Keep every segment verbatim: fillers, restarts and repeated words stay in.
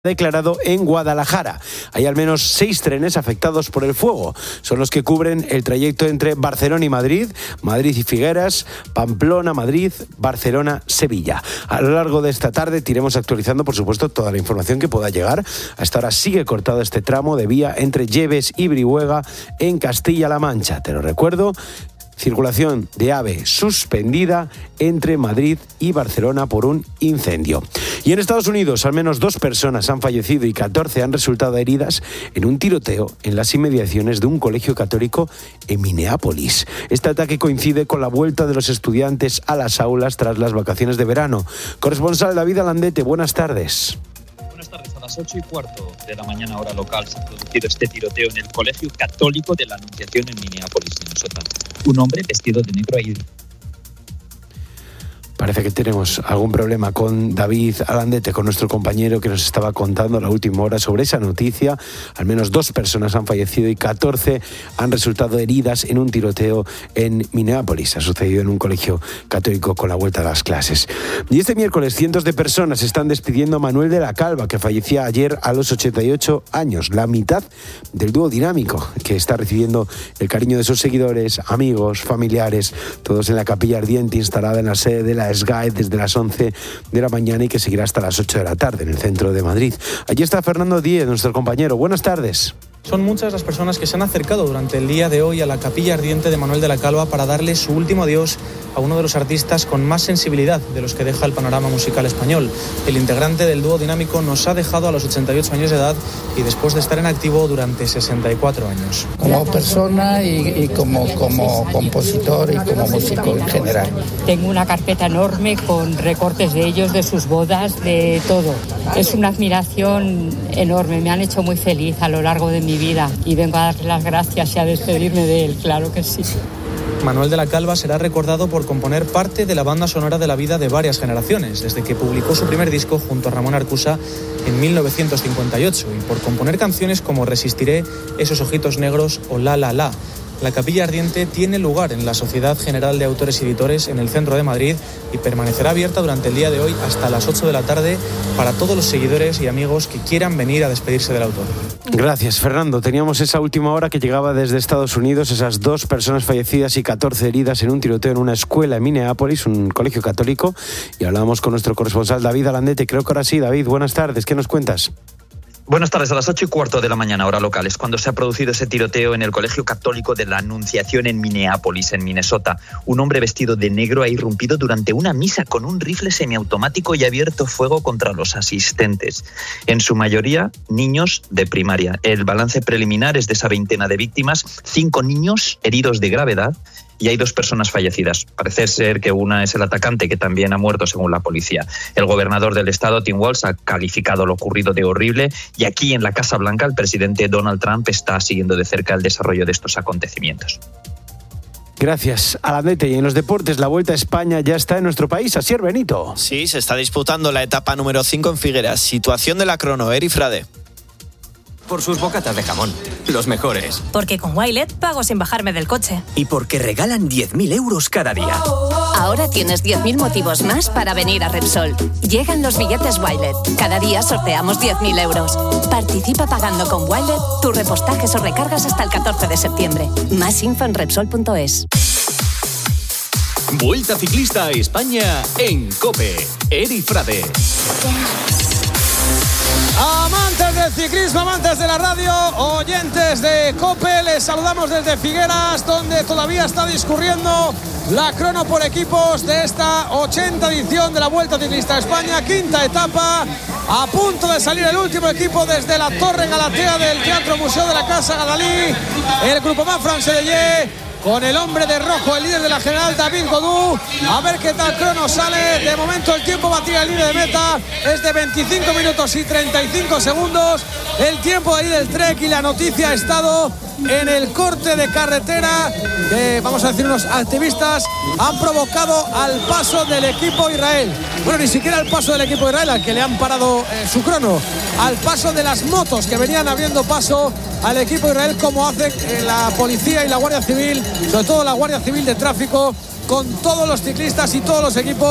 declarado en Guadalajara. Hay al menos seis trenes afectados por el fuego. Son los que cubren el trayecto entre Barcelona y Madrid, Madrid y Figueras, Pamplona, Madrid, Barcelona, Sevilla. A lo largo de esta tarde te iremos actualizando, por supuesto, toda la información que pueda llegar. Hasta ahora sigue cortado este tramo de vía entre Lleves y Brihuega en Castilla-La Mancha. Te lo recuerdo. Circulación de AVE suspendida entre Madrid y Barcelona por un incendio. Y en Estados Unidos, al menos dos personas han fallecido y catorce han resultado heridas en un tiroteo en las inmediaciones de un colegio católico en Minneapolis. Este ataque coincide con la vuelta de los estudiantes a las aulas tras las vacaciones de verano. Corresponsal David Alandete, buenas tardes. Buenas tardes. A las ocho y cuarto de la mañana hora local se ha producido este tiroteo en el Colegio Católico de la Anunciación en Minneapolis, Minnesota. Un hombre vestido de negro ahí. Parece que tenemos algún problema con David Alandete, con nuestro compañero que nos estaba contando la última hora sobre esa noticia. Al menos dos personas han fallecido y catorce han resultado heridas en un tiroteo en Minneapolis. Ha sucedido en un colegio católico con la vuelta a las clases. Y este miércoles cientos de personas están despidiendo a Manuel de la Calva, que fallecía ayer a los ochenta y ocho años. La mitad del dúo dinámico, que está recibiendo el cariño de sus seguidores, amigos, familiares, todos en la capilla ardiente instalada en la sede de la Sky desde las once de la mañana y que seguirá hasta las ocho de la tarde en el centro de Madrid. Allí está Fernando Díez, nuestro compañero. Buenas tardes. Son muchas las personas que se han acercado durante el día de hoy a la capilla ardiente de Manuel de la Calva para darle su último adiós a uno de los artistas con más sensibilidad de los que deja el panorama musical español. El integrante del dúo dinámico nos ha dejado a los ochenta y ocho años de edad y después de estar en activo durante sesenta y cuatro años. Como persona y, y como, como compositor y como músico en general. Tengo una carpeta enorme con recortes de ellos, de sus bodas, de todo. Es una admiración enorme, me han hecho muy feliz a lo largo de mi vida y vengo a darle las gracias y a despedirme de él, claro que sí. Manuel de la Calva será recordado por componer parte de la banda sonora de la vida de varias generaciones, desde que publicó su primer disco junto a Ramón Arcusa en mil novecientos cincuenta y ocho, y por componer canciones como Resistiré, Esos ojitos negros o La La La. La capilla ardiente tiene lugar en la Sociedad General de Autores y Editores en el centro de Madrid y permanecerá abierta durante el día de hoy hasta las ocho de la tarde para todos los seguidores y amigos que quieran venir a despedirse del autor. Gracias, Fernando. Teníamos esa última hora que llegaba desde Estados Unidos, esas dos personas fallecidas y catorce heridas en un tiroteo en una escuela en Minneapolis, un colegio católico, y hablábamos con nuestro corresponsal David Alandete. Creo que ahora sí. David, buenas tardes. ¿Qué nos cuentas? Buenas tardes. A las ocho y cuarto de la mañana, hora local, es cuando se ha producido ese tiroteo en el Colegio Católico de la Anunciación en Minneapolis, en Minnesota. Un hombre vestido de negro ha irrumpido durante una misa con un rifle semiautomático y ha abierto fuego contra los asistentes. En su mayoría, niños de primaria. El balance preliminar es de esa veintena de víctimas, cinco niños heridos de gravedad, y hay dos personas fallecidas. Parece ser que una es el atacante, que también ha muerto según la policía. El gobernador del estado, Tim Walz, ha calificado lo ocurrido de horrible y aquí en la Casa Blanca el presidente Donald Trump está siguiendo de cerca el desarrollo de estos acontecimientos. Gracias, Alandete. Y en los deportes, la Vuelta a España ya está en nuestro país. Asier Benito. Sí, se está disputando la etapa número cinco en Figueras. Situación de la crono, Eri Frade. Por sus bocatas de jamón, los mejores. Porque con Wilet pago sin bajarme del coche. Y porque regalan diez mil euros cada día. Ahora tienes diez mil motivos más para venir a Repsol. Llegan los billetes Wilet. Cada día sorteamos diez mil euros. Participa pagando con Wilet tus repostajes o recargas hasta el catorce de septiembre. Más info en Repsol punto es. Vuelta ciclista a España en COPE. Eri Frade. Amantes del ciclismo, amantes de la radio, oyentes de COPE, les saludamos desde Figueras, donde todavía está discurriendo la crono por equipos de esta ochenta edición de la Vuelta Ciclista a España, quinta etapa, a punto de salir el último equipo desde la Torre Galatea del Teatro Museo de la Casa Gadalí, el Grupo Mafran Sedeye, con el hombre de rojo, el líder de la general, David Godú. A ver qué tal crono sale. De momento el tiempo batida en línea de meta es de veinticinco minutos y treinta y cinco segundos. El tiempo ahí del Trek, y la noticia ha estado en el corte de carretera que, vamos a decir, unos activistas han provocado al paso del equipo Israel. Bueno, ni siquiera al paso del equipo Israel, al que le han parado eh, su crono, al paso de las motos que venían abriendo paso al equipo Israel, como hace eh, la policía y la Guardia Civil, sobre todo la Guardia Civil de Tráfico, con todos los ciclistas y todos los equipos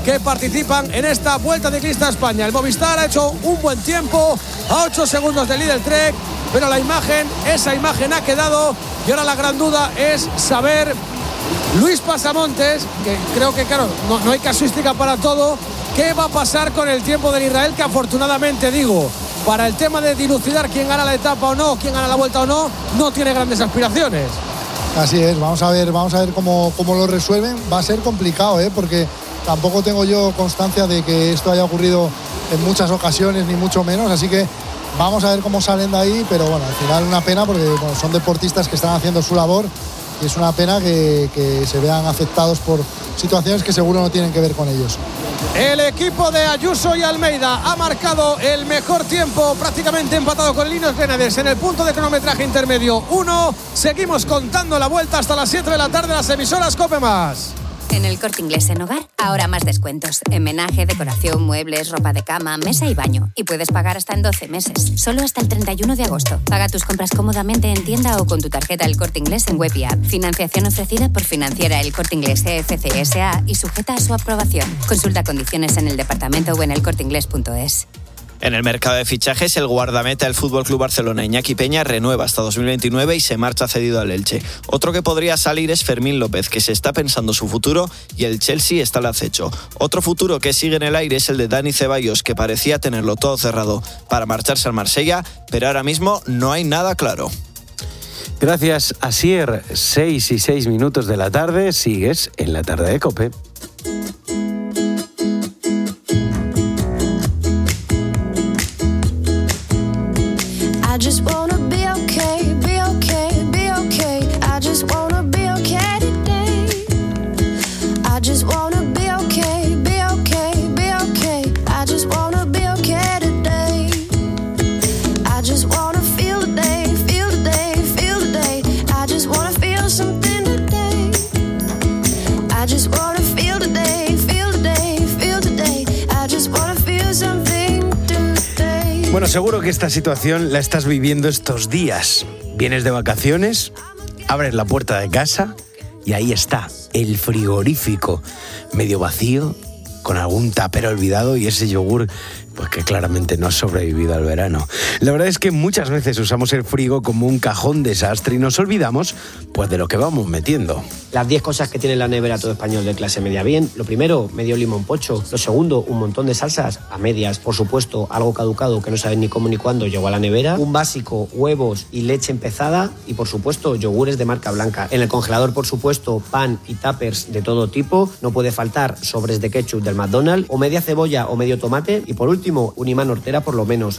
que participan en esta Vuelta Ciclista a España. El Movistar ha hecho un buen tiempo, a ocho segundos del líder Trek, pero la imagen, esa imagen ha quedado, y ahora la gran duda es saber, Luis Pasamontes, que creo que claro, no, no hay casuística para todo, ¿qué va a pasar con el tiempo del Israel? Que afortunadamente, digo, para el tema de dilucidar quién gana la etapa o no, quién gana la vuelta o no, no tiene grandes aspiraciones. Así es, vamos a ver, vamos a ver cómo, cómo lo resuelven. Va a ser complicado, ¿eh? Porque tampoco tengo yo constancia de que esto haya ocurrido en muchas ocasiones, ni mucho menos, así que vamos a ver cómo salen de ahí, pero bueno, al final una pena porque bueno, son deportistas que están haciendo su labor y es una pena que, que se vean afectados por situaciones que seguro no tienen que ver con ellos. El equipo de Ayuso y Almeida ha marcado el mejor tiempo, prácticamente empatado con Linus Grenadiers en el punto de cronometraje intermedio uno. Seguimos contando la vuelta hasta las siete de la tarde, las emisoras COPE más. En el Corte Inglés en Hogar, ahora más descuentos. Homenaje, decoración, muebles, ropa de cama, mesa y baño. Y puedes pagar hasta en doce meses, solo hasta el treinta y uno de agosto. Paga tus compras cómodamente en tienda o con tu tarjeta El Corte Inglés en web y app. Financiación ofrecida por Financiera El Corte Inglés C F C S A y sujeta a su aprobación. Consulta condiciones en el departamento o en el corte inglés punto es. En el mercado de fichajes, el guardameta del F C Barcelona, Iñaki Peña, renueva hasta dos mil veintinueve y se marcha cedido al Elche. Otro que podría salir es Fermín López, que se está pensando su futuro y el Chelsea está al acecho. Otro futuro que sigue en el aire es el de Dani Ceballos, que parecía tenerlo todo cerrado para marcharse al Marsella, pero ahora mismo no hay nada claro. Gracias, Asier. seis y seis minutos de la tarde, sigues en la tarde de COPE. I just wanna be okay, be okay, be okay. I just wanna be okay today. I just wanna be okay, be okay, be okay. I just wanna be okay today. I just wanna feel the day, feel the day, feel the day. I just wanna feel something today. I just wanna feel the day, feel the day, feel the day. I just wanna feel something. Bueno, seguro que esta situación la estás viviendo estos días. Vienes de vacaciones, abres la puerta de casa y ahí está, el frigorífico medio vacío, con algún tupper olvidado y ese yogur pues que claramente no ha sobrevivido al verano. La verdad es que muchas veces usamos el frigo como un cajón desastre y nos olvidamos pues de lo que vamos metiendo. Las diez cosas que tiene la nevera todo español de clase media bien. Lo primero, medio limón pocho. Lo segundo, un montón de salsas a medias. Por supuesto, algo caducado que no sabes ni cómo ni cuándo llegó a la nevera. Un básico, huevos y leche empezada. Y por supuesto, yogures de marca blanca. En el congelador, por supuesto, pan y tuppers de todo tipo. No puede faltar sobres de ketchup del McDonald's. O media cebolla o medio tomate. Y por último, un imán hortera por lo menos.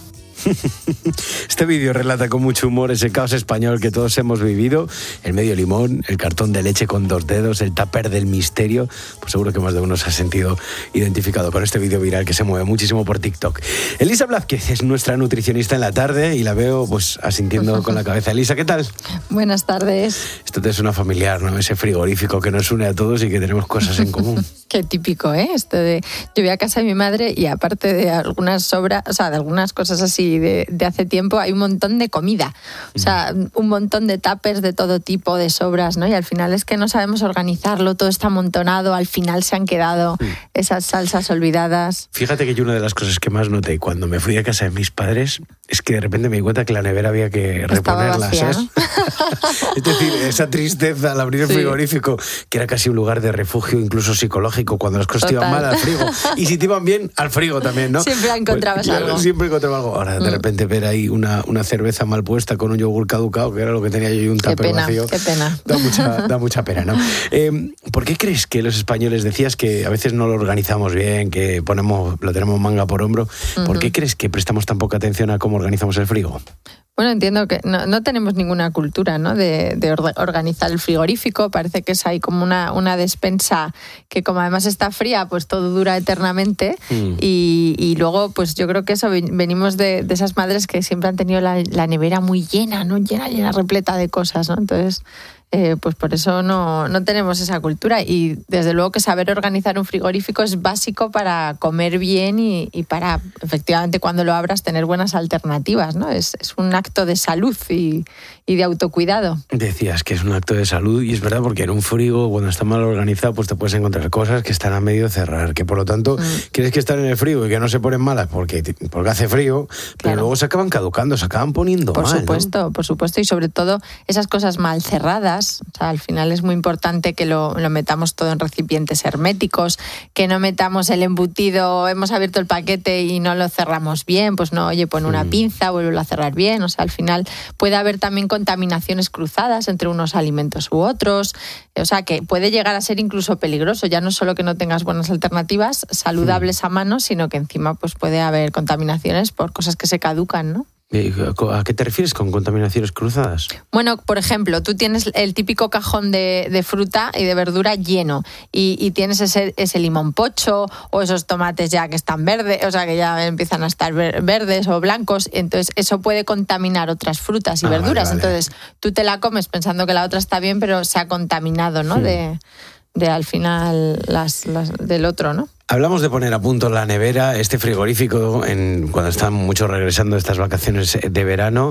Este vídeo relata con mucho humor ese caos español que todos hemos vivido. El medio limón, el cartón de leche con dos dedos, el tupper del misterio. Pues seguro que más de uno se ha sentido identificado con este vídeo viral que se mueve muchísimo por TikTok. Elisa Blázquez es nuestra nutricionista en la tarde y la veo pues asintiendo con la cabeza. Elisa, ¿qué tal? Buenas tardes. Esto te suena familiar, ¿no? Ese frigorífico que nos une a todos y que tenemos cosas en común. Qué típico, ¿eh? Esto de yo voy a casa de mi madre y aparte de algunas sobras, o sea, de algunas cosas así de, de hace tiempo, hay un montón de comida. O sea, un montón de tuppers de todo tipo, de sobras, ¿no? Y al final es que no sabemos organizarlo, todo está amontonado, al final se han quedado esas salsas olvidadas. Fíjate que yo una de las cosas que más noté cuando me fui a casa de mis padres es que de repente me di cuenta que la nevera había que reponerla, vacía, ¿sabes? ¿No? Es decir, esa tristeza al abrir el Sí. frigorífico, que era casi un lugar de refugio, incluso psicológico, cuando las cosas te iban Total. mal al frigo. Y si te iban bien, al frigo también, ¿no? Siempre encontrabas Pues, algo. Siempre encontraba algo. Ahora, de Mm. repente, ver ahí una, una cerveza mal puesta con un yogur caducado, que era lo que tenía yo, y un Qué tupper pena, vacío. qué pena. Da mucha, da mucha pena, ¿no? Eh, ¿Por qué crees que los españoles, decías que a veces no lo organizamos bien, que ponemos, lo tenemos manga por hombro? ¿Por qué Ujú. crees que prestamos tan poca atención a cómo organizamos el frigo? Bueno, entiendo que no, no tenemos ninguna cultura, ¿no? de, de or- organizar el frigorífico. Parece que es ahí como una, una despensa que, como además está fría, pues todo dura eternamente. Mm. Y, y luego, pues yo creo que eso ven- venimos de, de esas madres que siempre han tenido la, la nevera muy llena, ¿no? Llena, llena, repleta de cosas, ¿no? Entonces, Eh, pues por eso no, no tenemos esa cultura. Y desde luego que saber organizar un frigorífico es básico para comer bien y, y para, efectivamente, cuando lo abras, tener buenas alternativas, ¿no? Es, es un acto de salud y, y de autocuidado. Decías que es un acto de salud y es verdad, porque en un frigo, cuando está mal organizado, pues te puedes encontrar cosas que están a medio cerrar, que por lo tanto mm. quieres que están en el frigo y que no se ponen malas porque, porque hace frío, pero claro, luego se acaban caducando, se acaban poniendo por mal. Por supuesto, ¿no? Por supuesto, y sobre todo esas cosas mal cerradas. O sea, al final es muy importante que lo, lo metamos todo en recipientes herméticos, que no metamos el embutido, hemos abierto el paquete y no lo cerramos bien, pues no, oye, pon una mm. pinza, vuelve a cerrar bien. O sea, al final puede haber también contaminaciones cruzadas entre unos alimentos u otros. O sea, que puede llegar a ser incluso peligroso, ya no solo que no tengas buenas alternativas saludables mm. a mano, sino que encima pues puede haber contaminaciones por cosas que se caducan, ¿no? ¿A qué te refieres con contaminaciones cruzadas? Bueno, por ejemplo, tú tienes el típico cajón de, de fruta y de verdura lleno y, y tienes ese, ese limón pocho o esos tomates ya que están verdes, o sea, que ya empiezan a estar verdes o blancos, entonces eso puede contaminar otras frutas y ah, verduras. Vale, vale. Entonces tú te la comes pensando que la otra está bien, pero se ha contaminado, ¿no? Sí. De, de al final las, las, del otro, ¿no? Hablamos de poner a punto la nevera, este frigorífico, en, cuando están muchos regresando de estas vacaciones de verano.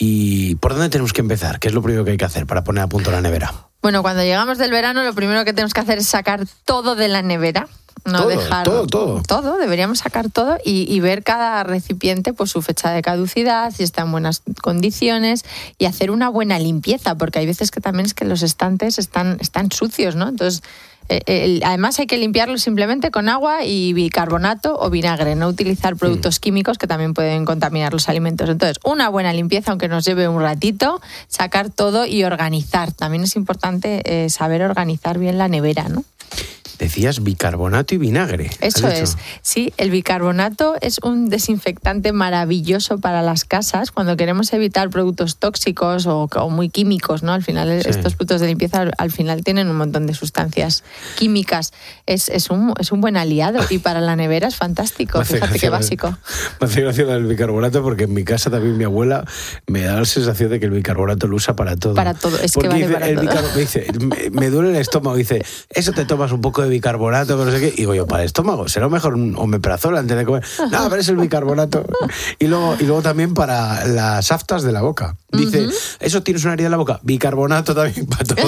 ¿Y por dónde tenemos que empezar? ¿Qué es lo primero que hay que hacer para poner a punto la nevera? Bueno, cuando llegamos del verano, lo primero que tenemos que hacer es sacar todo de la nevera. No todo, dejar todo, todo. Todo, deberíamos sacar todo y, y ver cada recipiente, pues su fecha de caducidad, si está en buenas condiciones y hacer una buena limpieza, porque hay veces que también es que los estantes están, están sucios, ¿no? Entonces, eh, el, además hay que limpiarlos simplemente con agua y bicarbonato o vinagre, no utilizar productos mm. químicos que también pueden contaminar los alimentos. Entonces, una buena limpieza, aunque nos lleve un ratito, sacar todo y organizar. También es importante eh, saber organizar bien la nevera, ¿no? Decías bicarbonato y vinagre. Eso es. Sí, el bicarbonato es un desinfectante maravilloso para las casas cuando queremos evitar productos tóxicos o, o muy químicos, ¿no? Al final, sí. estos productos de limpieza al final tienen un montón de sustancias químicas. Es, es, un, es un buen aliado y para la nevera es fantástico. Fíjate qué básico. Me hace gracia el bicarbonato porque en mi casa también mi abuela me da la sensación de que el bicarbonato lo usa para todo. Para todo, es porque que vale dice, para el todo. Bicarb- me dice, me, me duele el estómago, dice, eso te tomas un poco de bicarbonato, pero no sé qué. Y digo yo, para el estómago, será mejor un omeprazol antes de comer. No, pero es el bicarbonato. Y luego, y luego también para las aftas de la boca. Dice, uh-huh. eso tienes una herida en la boca, bicarbonato también para todo.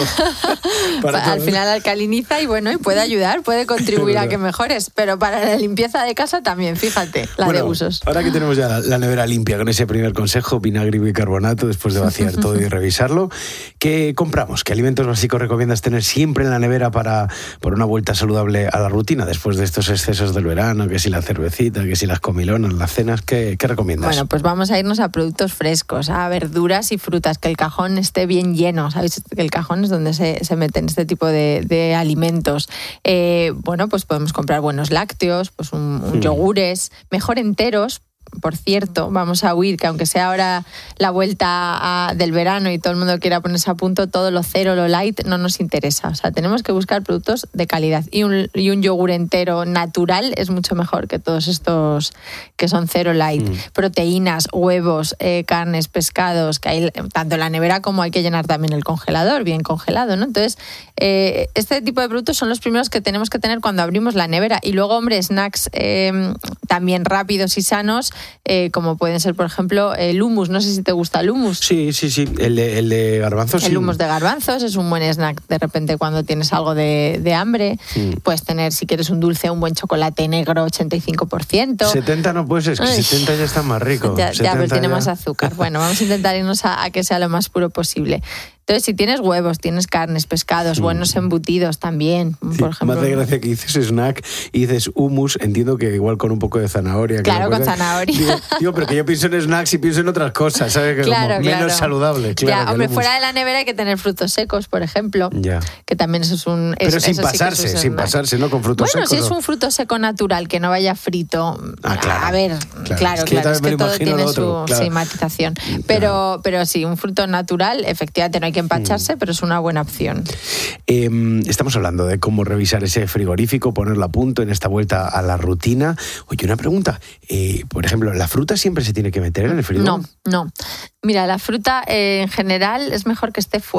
para todo. Al final alcaliniza y bueno, y puede ayudar, puede contribuir a que mejores, pero para la limpieza de casa también, fíjate, la bueno, de usos. Ahora que tenemos ya la, la nevera limpia con ese primer consejo, vinagre y bicarbonato, después de vaciar todo y revisarlo, ¿qué compramos? ¿Qué alimentos básicos recomiendas tener siempre en la nevera para, para una vuelta saludable a la rutina después de estos excesos del verano? Que si la cervecita, que si las comilonas, las cenas, ¿qué, qué recomiendas? Bueno, pues vamos a irnos a productos frescos, a verduras y frutas, que el cajón esté bien lleno, ¿sabéis? Que el cajón es donde se, se meten este tipo de, de alimentos. Eh, bueno, pues podemos comprar buenos lácteos, pues un, un mm. yogures, mejor enteros. Por cierto, vamos a huir, que aunque sea ahora la vuelta a, del verano y todo el mundo quiera ponerse a punto, todo lo cero, lo light, no nos interesa. O sea, tenemos que buscar productos de calidad. Y un, y un yogur entero natural es mucho mejor que todos estos que son cero light. Mm. Proteínas, huevos, eh, carnes, pescados, que hay tanto en la nevera como hay que llenar también el congelador, bien congelado, ¿no? Entonces, eh, este tipo de productos son los primeros que tenemos que tener cuando abrimos la nevera. Y luego, hombre, snacks eh, también rápidos y sanos, Eh, como pueden ser, por ejemplo, el hummus. No sé si te gusta el hummus. Sí, sí, sí. El de, el de garbanzos. El sí. hummus de garbanzos es un buen snack de repente cuando tienes algo de, de hambre. Sí. Puedes tener, si quieres un dulce, un buen chocolate negro, ochenta y cinco por ciento. setenta no puedes, es que Ay. setenta ya está más rico. Ya, ya pero tiene ya... más azúcar. Bueno, vamos a intentar irnos a, a que sea lo más puro posible. Entonces, si tienes huevos, tienes carnes, pescados, mm. buenos embutidos también, sí, por ejemplo. Me hace gracia que dices snack y dices hummus, entiendo que igual con un poco de zanahoria. Claro, con zanahoria. Digo, digo, pero que yo pienso en snacks y pienso en otras cosas, ¿sabes? Que claro, como claro. menos saludable. Claro, ya, hombre, fuera de la nevera hay que tener frutos secos, por ejemplo. Ya. Que también eso es un... Pero es, sin eso pasarse, sí que sin snack. pasarse, ¿no? Con frutos bueno, secos. Bueno, si es ¿no? un fruto seco natural, que no vaya frito. Ah, claro. A ver, claro, claro, es que, claro, es que todo tiene otro, su claro. sí, matización. Pero, claro. pero sí, un fruto natural, efectivamente no hay que empacharse, mm. pero es una buena opción. Eh, estamos hablando de cómo revisar ese frigorífico, ponerlo a punto en esta vuelta a la rutina. Oye, una pregunta. Eh, por ejemplo, ¿la fruta siempre se tiene que meter en el frigo? No, no. Mira, la fruta eh, en general es mejor que esté fuera.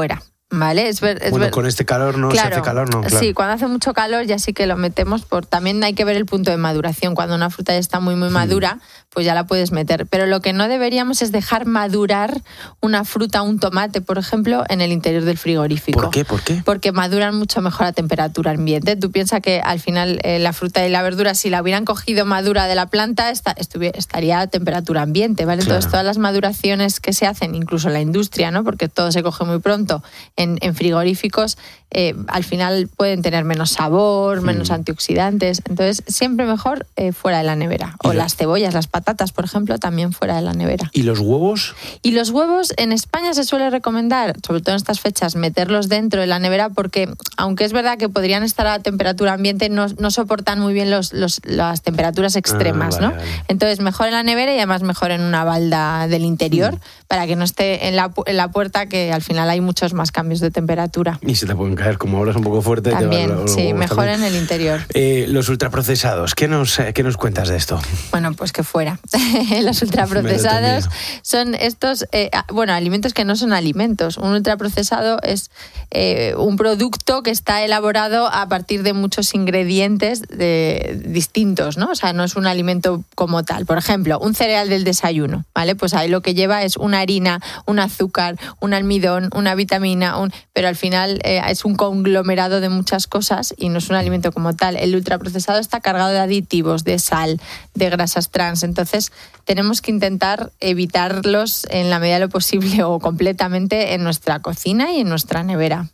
¿Vale? Es ver, es bueno, ver... con este calor no, claro, se hace calor, no. Claro. Sí, cuando hace mucho calor ya sí que lo metemos. Por También hay que ver el punto de maduración. Cuando una fruta ya está muy, muy madura, pues ya la puedes meter. Pero lo que no deberíamos es dejar madurar una fruta, un tomate, por ejemplo, en el interior del frigorífico. ¿Por qué? ¿Por qué? Porque maduran mucho mejor a temperatura ambiente. Tú piensas que al final eh, la fruta y la verdura, si la hubieran cogido madura de la planta, esta, estaría a temperatura ambiente, ¿vale? Claro. Entonces todas las maduraciones que se hacen, incluso en la industria, ¿no? Porque todo se coge muy pronto en, en frigoríficos, Eh, al final pueden tener menos sabor, menos mm. antioxidantes. Entonces, siempre mejor eh, fuera de la nevera. O las cebollas, las patatas, por ejemplo, también fuera de la nevera. ¿Y los huevos? Y los huevos, en España se suele recomendar, sobre todo en estas fechas, meterlos dentro de la nevera porque, aunque es verdad que podrían estar a temperatura ambiente, no, no soportan muy bien los, los, las temperaturas extremas, ah, vale, ¿no? Vale. Entonces, mejor en la nevera y además mejor en una balda del interior mm. para que no esté en la, en la puerta, que al final hay muchos más cambios de temperatura. Y se te pueden caer, como hablas un poco fuerte. También, te va, sí, mejor también. En el interior. Eh, los ultraprocesados, ¿qué nos, ¿qué nos cuentas de esto? Bueno, pues que fuera. Los ultraprocesados son estos, eh, bueno, alimentos que no son alimentos. Un ultraprocesado es eh, un producto que está elaborado a partir de muchos ingredientes de, distintos, ¿no? O sea, no es un alimento como tal. Por ejemplo, un cereal del desayuno, ¿vale? Pues ahí lo que lleva es una harina, un azúcar, un almidón, una vitamina, un... pero al final eh, es un conglomerado de muchas cosas y no es un alimento como tal. El ultraprocesado está cargado de aditivos, de sal, de grasas trans. Entonces, tenemos que intentar evitarlos en la medida de lo posible o completamente en nuestra cocina y en nuestra nevera.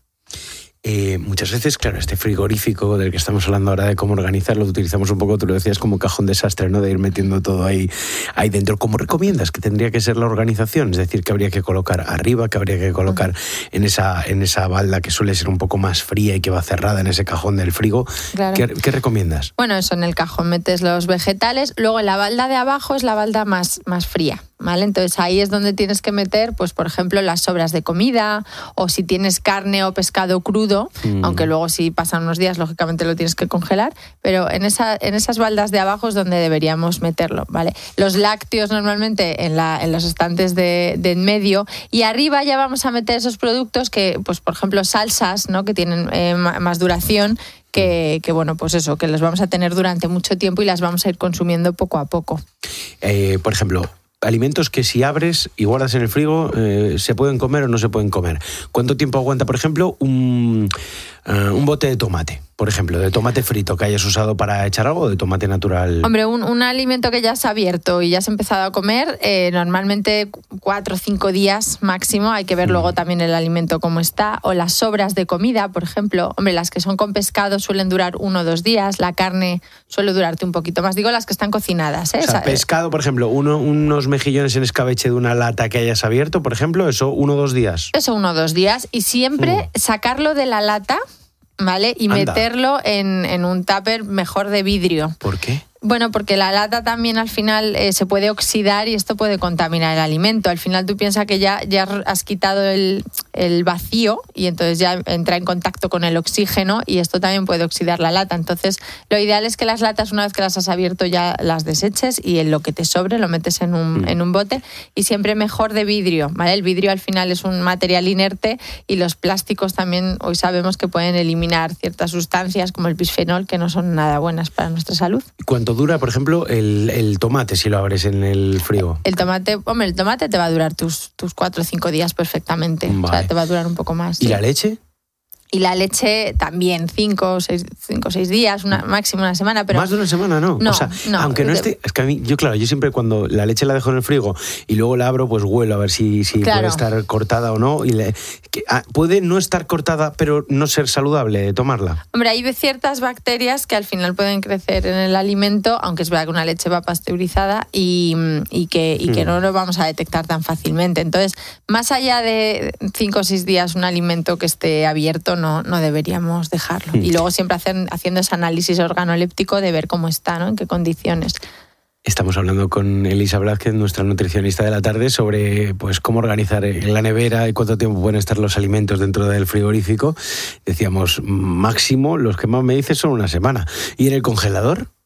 Eh, muchas veces, claro, este frigorífico del que estamos hablando ahora de cómo organizarlo, utilizamos un poco, tú lo decías, como cajón desastre, ¿no? De ir metiendo todo ahí, ahí dentro. ¿Cómo recomiendas que tendría que ser la organización? Es decir, que habría que colocar arriba, que habría que colocar uh-huh. en esa en esa balda que suele ser un poco más fría y que va cerrada en ese cajón del frigo. Claro. ¿Qué, ¿Qué recomiendas? Bueno, eso, en el cajón metes los vegetales, luego en la balda de abajo es la balda más, más fría. ¿Vale? Entonces ahí es donde tienes que meter, pues por ejemplo, las sobras de comida, o si tienes carne o pescado crudo, mm. aunque luego si pasan unos días, lógicamente lo tienes que congelar, pero en, esa, en esas baldas de abajo es donde deberíamos meterlo, ¿vale? Los lácteos normalmente en, la, en los estantes de, de en medio, y arriba ya vamos a meter esos productos que, pues por ejemplo, salsas, ¿no? Que tienen eh, más duración, que, que bueno, pues eso, que las vamos a tener durante mucho tiempo y las vamos a ir consumiendo poco a poco. Eh, por ejemplo, alimentos que si abres y guardas en el frigo, eh, ¿se pueden comer o no se pueden comer? ¿Cuánto tiempo aguanta, por ejemplo, un, uh, un bote de tomate? Por ejemplo, de tomate frito que hayas usado para echar algo, o de tomate natural. Hombre, un, un alimento que ya se ha abierto y ya has empezado a comer, eh, normalmente cuatro o cinco días máximo. Hay que ver mm. luego también el alimento cómo está. O las sobras de comida, por ejemplo. Hombre, las que son con pescado suelen durar uno o dos días. La carne suele durarte un poquito más. Digo, las que están cocinadas, ¿eh? O sea, pescado, por ejemplo, uno, unos mejillones en escabeche de una lata que hayas abierto, por ejemplo, eso uno o dos días. Eso uno o dos días. Y siempre mm. sacarlo de la lata, ¿vale? Y Anda. meterlo en, en un tupper mejor de vidrio. ¿Por qué? Bueno, porque la lata también al final eh, se puede oxidar y esto puede contaminar el alimento. Al final tú piensas que ya, ya has quitado el, el vacío y entonces ya entra en contacto con el oxígeno y esto también puede oxidar la lata. Entonces lo ideal es que las latas, una vez que las has abierto, ya las deseches y en lo que te sobre lo metes en un, mm. en un bote, y siempre mejor de vidrio, ¿vale? El vidrio al final es un material inerte y los plásticos también hoy sabemos que pueden eliminar ciertas sustancias como el bisfenol que no son nada buenas para nuestra salud. ¿Cuánto dura, por ejemplo, el, el tomate si lo abres en el frigo? El tomate, hombre, el tomate te va a durar tus, tus cuatro o cinco días perfectamente. Vale. O sea, te va a durar un poco más. ¿Y sí. la leche? Y la leche también, cinco o seis, cinco, seis días, una, máximo una semana. Pero más de una semana, ¿no? No, o sea, no. Aunque no esté... Es que a mí, yo claro, yo siempre cuando la leche la dejo en el frigo y luego la abro, pues huelo a ver si, si claro. puede estar cortada o no. Y le, que, ah, puede no estar cortada, pero no ser saludable tomarla. Hombre, hay ciertas bacterias que al final pueden crecer en el alimento, aunque es verdad que una leche va pasteurizada y, y que, y que mm. no lo vamos a detectar tan fácilmente. Entonces, más allá de cinco o seis días un alimento que esté abierto, no, no deberíamos dejarlo. Y luego siempre hacen, haciendo ese análisis organoléptico de ver cómo está, ¿no? En qué condiciones. Estamos hablando con Elisa Blázquez, nuestra nutricionista de la tarde, sobre pues cómo organizar la nevera y cuánto tiempo pueden estar los alimentos dentro del frigorífico. Decíamos, máximo, los que más me dices son una semana. ¿Y en el congelador?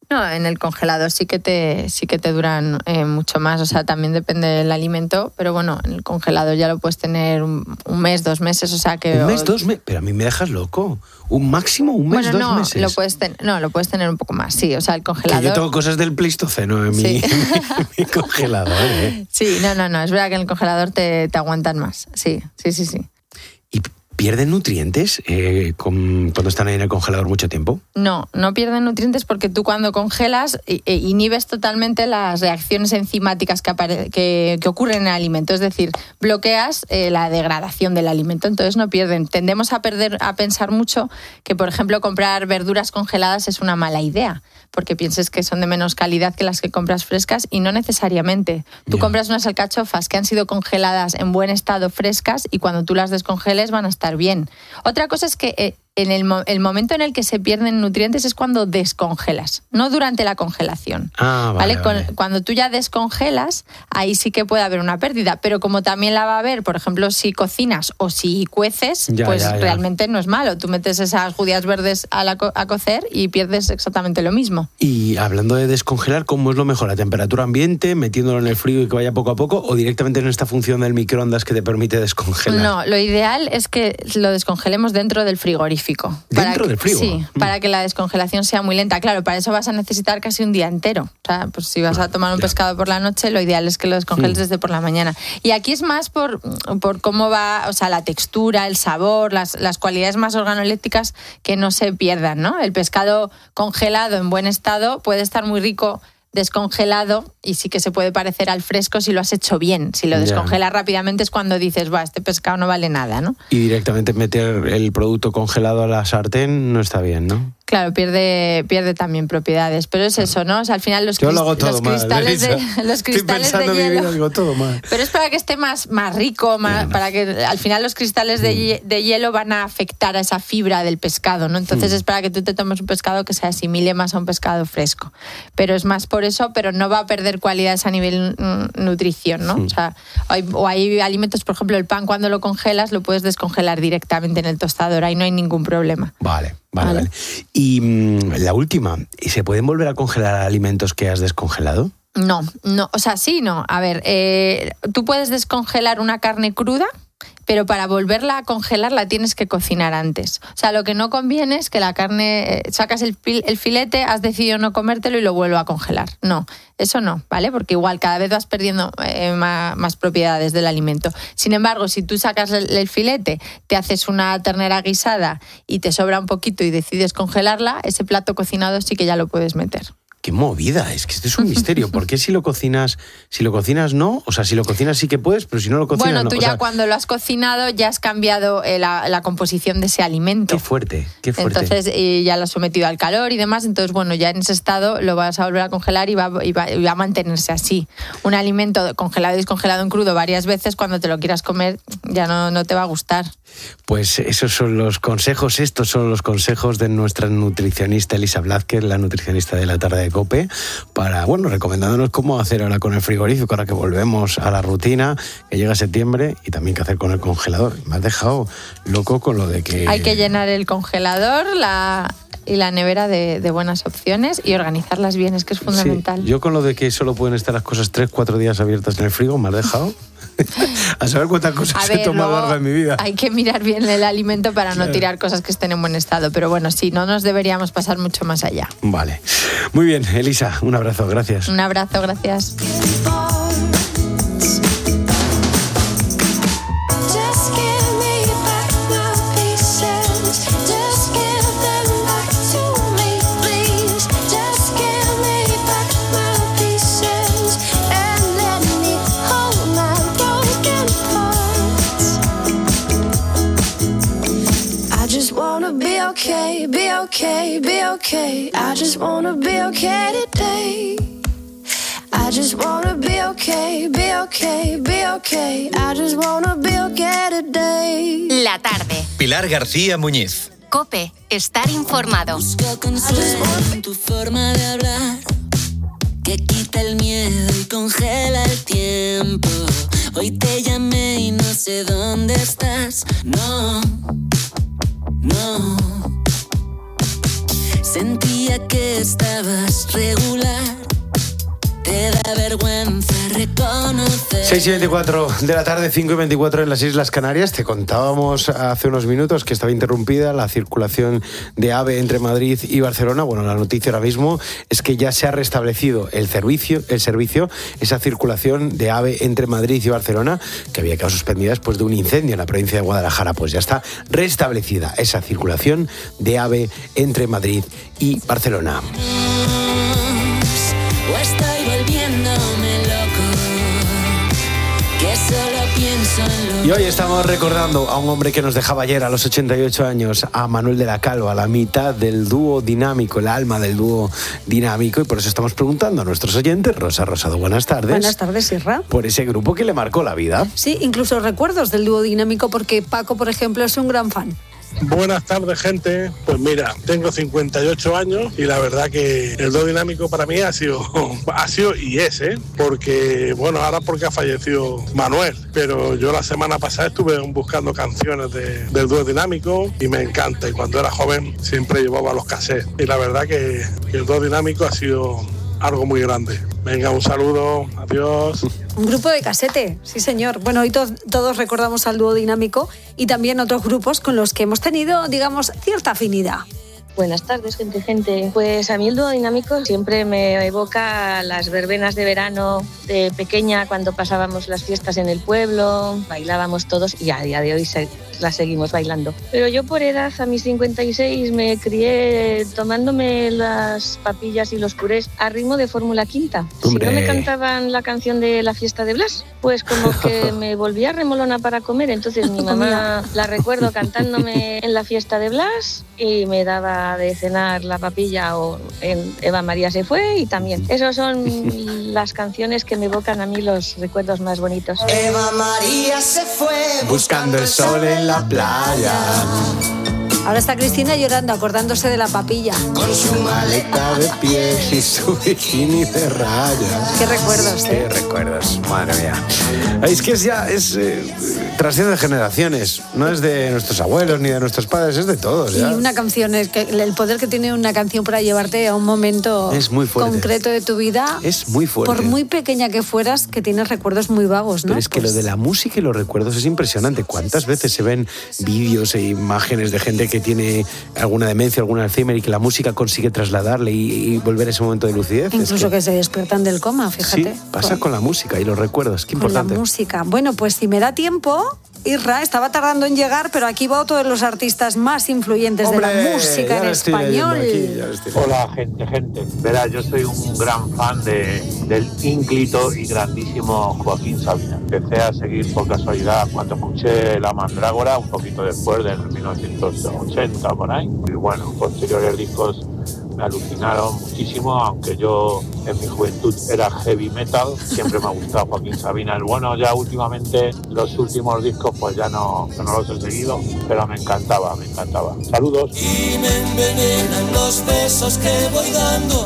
No, en el congelador sí que te sí que te duran eh, mucho más, o sea, también depende del alimento, pero bueno, en el congelador ya lo puedes tener un, un mes, dos meses, o sea que... ¿Un mes, dos meses? Pero a mí me dejas loco. ¿Un máximo, un mes, bueno, dos no, meses? Lo puedes ten... No, lo puedes tener un poco más, sí, o sea, el congelador... Que yo tengo cosas del Pleistoceno en mi, Sí. en mi, en mi congelador, ¿eh? Sí, no, no, no, es verdad que en el congelador te, te aguantan más, sí, sí, sí, sí. ¿Pierden nutrientes eh, con, cuando están ahí en el congelador mucho tiempo? No, no pierden nutrientes porque tú cuando congelas eh, inhibes totalmente las reacciones enzimáticas que, apare- que, que ocurren en el alimento. Es decir, bloqueas eh, la degradación del alimento, entonces no pierden. Tendemos a, perder, a pensar mucho que, por ejemplo, comprar verduras congeladas es una mala idea, porque pienses que son de menos calidad que las que compras frescas y no necesariamente. Tú yeah. compras unas alcachofas que han sido congeladas en buen estado frescas y cuando tú las descongeles van a estar bien. Otra cosa es que eh, en el, mo- el momento en el que se pierden nutrientes es cuando descongelas, no durante la congelación. Ah, vale, ¿vale? vale. Con, cuando tú ya descongelas, ahí sí que puede haber una pérdida, pero como también la va a haber, por ejemplo, si cocinas o si cueces, Ya, pues ya, ya. realmente no es malo. Tú metes esas judías verdes a, la co- a cocer y pierdes exactamente lo mismo. Y hablando de descongelar, ¿cómo es lo mejor? ¿A temperatura ambiente, metiéndolo en el frío y que vaya poco a poco, o directamente en esta función del microondas que te permite descongelar? No, lo ideal es que lo descongelemos dentro del frigorífico. ¿Dentro para del frigo? Sí, Mm. para que la descongelación sea muy lenta. Claro, para eso vas a necesitar casi un día entero. O sea, pues si vas a tomar un Ya. pescado por la noche, lo ideal es que lo descongeles Mm. desde por la mañana. Y aquí es más por, por cómo va, o sea, la textura, el sabor, las, las cualidades más organolépticas que no se pierdan, ¿no? El pescado congelado en buen estado puede estar muy rico descongelado y sí que se puede parecer al fresco si lo has hecho bien. Si lo Ya. descongelas rápidamente es cuando dices, va, este pescado no vale nada, ¿no? Y directamente meter el producto congelado a la sartén no está bien, ¿no? Claro, pierde, pierde también propiedades, pero es eso, ¿no? O sea, al final los, Yo lo hago crist- todo los mal, cristales, de, Elisa. los Estoy cristales de pensando en mi hielo... vida, digo todo mal. Pero es para que esté más, más rico, más, para que al final los cristales de, hie- de hielo van a afectar a esa fibra del pescado, ¿no? Entonces Mm. es para que tú te tomes un pescado que se asimile más a un pescado fresco. Pero es más por eso, pero no va a perder cualidades a nivel mm, nutrición, ¿no? Mm. O sea, hay, o hay alimentos, por ejemplo, el pan cuando lo congelas lo puedes descongelar directamente en el tostador, ahí no hay ningún problema. Vale, vale, Vale. vale. Y mm, la última, ¿se pueden volver a congelar alimentos que has descongelado? No, no, o sea, sí, no. A ver, eh, tú puedes descongelar una carne cruda, pero para volverla a congelar la tienes que cocinar antes. O sea, lo que no conviene es que la carne, eh, sacas el, fil- el filete, has decidido no comértelo y lo vuelvo a congelar. No, eso no, ¿vale? Porque igual cada vez vas perdiendo eh, más, más propiedades del alimento. Sin embargo, si tú sacas el, el filete, te haces una ternera guisada y te sobra un poquito y decides congelarla, ese plato cocinado sí que ya lo puedes meter. Qué movida, es que este es un misterio. ¿Por qué si lo cocinas, si lo cocinas no? O sea, si lo cocinas sí que puedes, pero si no lo cocinas Bueno, no. tú O ya sea, cuando lo has cocinado ya has cambiado eh, la, la composición de ese alimento. Qué fuerte, qué fuerte. Entonces eh, ya lo has sometido al calor y demás, entonces bueno, ya en ese estado lo vas a volver a congelar y va, y va, y va a mantenerse así. Un alimento congelado y descongelado en crudo varias veces, cuando te lo quieras comer ya no, no te va a gustar. Pues esos son los consejos, estos son los consejos de nuestra nutricionista Elisa Blázquez, la nutricionista de la tarde de COPE, para, bueno, recomendándonos cómo hacer ahora con el frigorífico, ahora que volvemos a la rutina, que llega septiembre, y también qué hacer con el congelador. Me has dejado loco con lo de que... Hay que llenar el congelador la, y la nevera de, de buenas opciones y organizarlas bien, es que es fundamental. Sí, yo con lo de que solo pueden estar las cosas tres, cuatro días abiertas en el frigo, me has dejado... A saber cuántas cosas A he ver, tomado luego larga en mi vida. hay que mirar bien el alimento para Claro. no tirar cosas que estén en buen estado. Pero bueno, sí, no nos deberíamos pasar mucho más allá. Vale. Muy bien, Elisa, un abrazo, gracias. Un abrazo, gracias. Just give me back my pieces. Just give them back to me, please. Just give me back my pieces and let me hold my broken parts. I just wanna be okay, be okay, be okay. I just wanna be okay today. I just wanna be okay, be okay, be okay. I just wanna be okay today. La tarde. Pilar García Muñiz. COPE. Estar informado. En tu forma de hablar que quita el miedo y congela el tiempo. Hoy te llamé y no sé dónde estás. No, no. Sentía que estaba estabas regular. Te da vergüenza reconocer. seis y veinticuatro de la tarde, cinco y veinticuatro en las Islas Canarias. Te contábamos hace unos minutos que estaba interrumpida la circulación de AVE entre Madrid y Barcelona. Bueno, la noticia ahora mismo es que ya se ha restablecido el servicio, el servicio, esa circulación de AVE entre Madrid y Barcelona, que había quedado suspendida después de un incendio en la provincia de Guadalajara. Pues ya está restablecida esa circulación de AVE entre Madrid y Barcelona. O estoy volviéndome loco, que solo pienso en lo... Y hoy estamos recordando a un hombre que nos dejaba ayer a los ochenta y ocho años, a Manuel de la Calva, la mitad del dúo dinámico, el alma del dúo dinámico, y por eso estamos preguntando a nuestros oyentes. Rosa Rosado, buenas tardes. Buenas tardes, Isra. Por ese grupo que le marcó la vida. Sí, incluso recuerdos del dúo dinámico, porque Paco, por ejemplo, es un gran fan. Buenas tardes, gente. Pues mira, tengo cincuenta y ocho años y la verdad que el dúo dinámico para mí ha sido, ha sido y es, ¿eh? Porque, bueno, ahora porque ha fallecido Manuel, pero yo la semana pasada estuve buscando canciones de, del dúo dinámico y me encanta. Y cuando era joven siempre llevaba los cassettes. Y la verdad que, que el dúo dinámico ha sido algo muy grande. Venga, un saludo, adiós. Un grupo de casete, sí señor. Bueno, hoy to- todos recordamos al dúo dinámico y también otros grupos con los que hemos tenido, digamos, cierta afinidad. Buenas tardes, gente, gente. Pues a mí el dúo dinámico siempre me evoca las verbenas de verano de pequeña, cuando pasábamos las fiestas en el pueblo, bailábamos todos y a día de hoy se, las seguimos bailando. Pero yo por edad, a mis cincuenta y seis, me crié tomándome las papillas y los purés a ritmo de Fórmula Quinta. Hombre. Si no me cantaban la canción de la fiesta de Blas, pues como que me volvía remolona para comer. Entonces mi mamá la recuerdo cantándome en la fiesta de Blas y me daba de cenar la papilla o en Eva María se fue, y también. Esas son las canciones que me evocan a mí los recuerdos más bonitos. Eva María se fue buscando el sol en la playa. Ahora está Cristina llorando, acordándose de la papilla. Con su maleta de pies y su bikini de rayas. Qué recuerdos, Qué ¿eh? recuerdos, madre mía. Es que es ya, es, eh, trasciende de generaciones. No es de nuestros abuelos ni de nuestros padres, es de todos ya. Y una canción, es que el poder que tiene una canción para llevarte a un momento Es muy fuerte. concreto de tu vida. Es muy fuerte. Por muy pequeña que fueras, que tienes recuerdos muy vagos, ¿no? Pero es que lo de la música y los recuerdos es impresionante. ¿Cuántas veces se ven vídeos e imágenes de gente que tiene alguna demencia, algún Alzheimer, y que la música consigue trasladarle y, y volver a ese momento de lucidez? Incluso Es que... que se despiertan del coma, fíjate. sí, pasa con la música y los recuerdos. Qué Con la importante. música. Bueno, pues si me da tiempo, Isra, estaba tardando en llegar, pero aquí va otro de los artistas más influyentes ¡Hombre! de la música Ya en lo estoy leyendo español. aquí, ya lo estoy leyendo. Hola, gente, gente. Verá, yo soy un gran fan de, del ínclito y grandísimo Joaquín Sabina. Empecé a seguir por casualidad cuando escuché La Mandrágora, un poquito después del mil novecientos ochenta, por ahí. Y bueno, posteriores discos me alucinaron muchísimo, aunque yo en mi juventud era heavy metal, siempre me ha gustado Joaquín Sabina. El bueno, ya últimamente, los últimos discos pues ya no, no los he seguido, pero me encantaba, me encantaba. Saludos. Y me envenenan los besos que voy dando,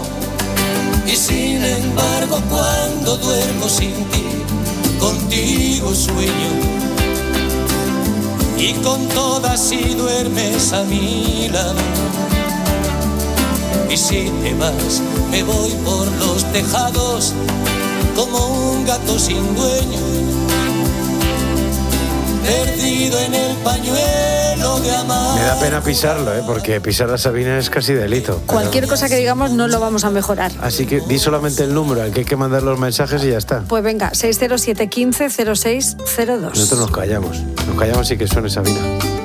y sin embargo cuando duermo sin ti, contigo sueño, y con todas si duermes a mi lado. Y si te vas, me voy por los tejados como un gato sin dueño, perdido en el pañuelo de amar. Me da pena pisarlo, ¿eh? Porque pisar a Sabina es casi delito. Pero- Cualquier cosa que digamos no lo vamos a mejorar. Así que di solamente el número al que hay que mandar los mensajes y ya está. Pues venga, seis cero siete, uno cinco, cero seis cero dos. Nosotros nos callamos. Nos callamos y que suene Sabina.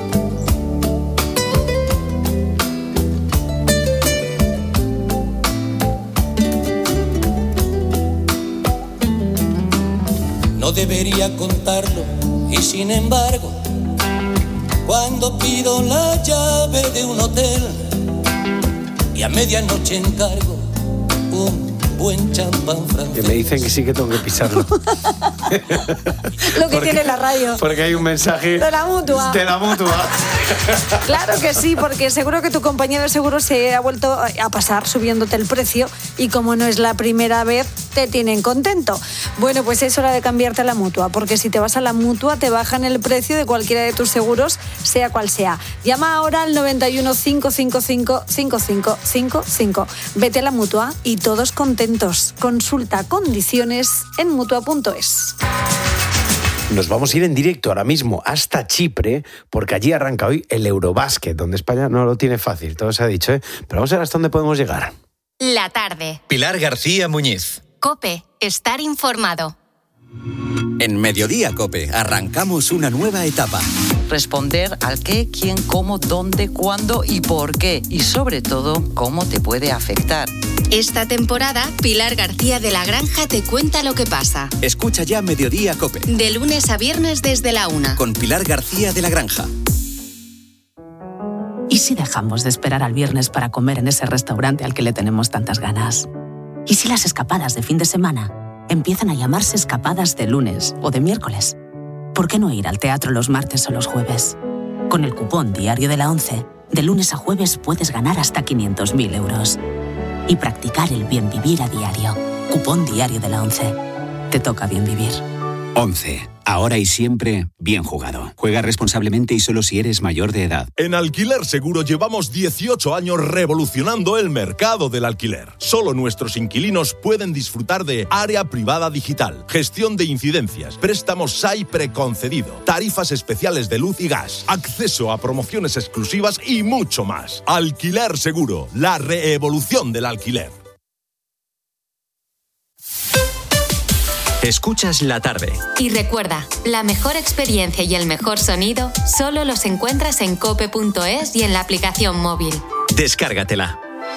No debería contarlo, y sin embargo, cuando pido la llave de un hotel y a medianoche encargo un buen champán francés. Que me dicen que sí que tengo que pisarlo. Lo que tiene la radio. Porque hay un mensaje De la mutua. de la mutua. Claro que sí, porque seguro que tu compañía de seguro se ha vuelto a pasar subiéndote el precio, y como no es la primera vez, te tienen contento. Bueno, pues es hora de cambiarte a la Mutua, porque si te vas a la Mutua te bajan el precio de cualquiera de tus seguros, sea cual sea. Llama ahora al noventa y uno, cinco cinco cinco, cinco cinco cinco cinco. Vete a la Mutua y todos contentos. Consulta condiciones en mutua punto es. Nos vamos a ir en directo ahora mismo hasta Chipre, porque allí arranca hoy el Eurobásquet, donde España no lo tiene fácil, todo se ha dicho, ¿eh? Pero vamos a ver hasta dónde podemos llegar. La tarde. Pilar García Muñiz. COPE. Estar informado. En Mediodía COPE arrancamos una nueva etapa. Responder al qué, quién, cómo, dónde, cuándo y por qué. Y sobre todo, cómo te puede afectar. Esta temporada, Pilar García de la Granja te cuenta lo que pasa. Escucha ya Mediodía COPE. De lunes a viernes desde la una. Con Pilar García de la Granja. ¿Y si dejamos de esperar al viernes para comer en ese restaurante al que le tenemos tantas ganas? ¿Y si las escapadas de fin de semana empiezan a llamarse escapadas de lunes o de miércoles? ¿Por qué no ir al teatro los martes o los jueves? Con el cupón Diario de la ONCE, de lunes a jueves puedes ganar hasta quinientos mil euros. Y practicar el bien vivir a diario. Cupón Diario de la ONCE. Te toca bien vivir. ONCE. Ahora y siempre, bien jugado. Juega responsablemente y solo si eres mayor de edad. En Alquiler Seguro llevamos dieciocho años revolucionando el mercado del alquiler. Solo nuestros inquilinos pueden disfrutar de área privada digital, gestión de incidencias, préstamos S A I preconcedido, tarifas especiales de luz y gas, acceso a promociones exclusivas y mucho más. Alquiler Seguro, la reevolución del alquiler. Escuchas La Tarde. Y recuerda, la mejor experiencia y el mejor sonido solo los encuentras en cope punto es y en la aplicación móvil. Descárgatela.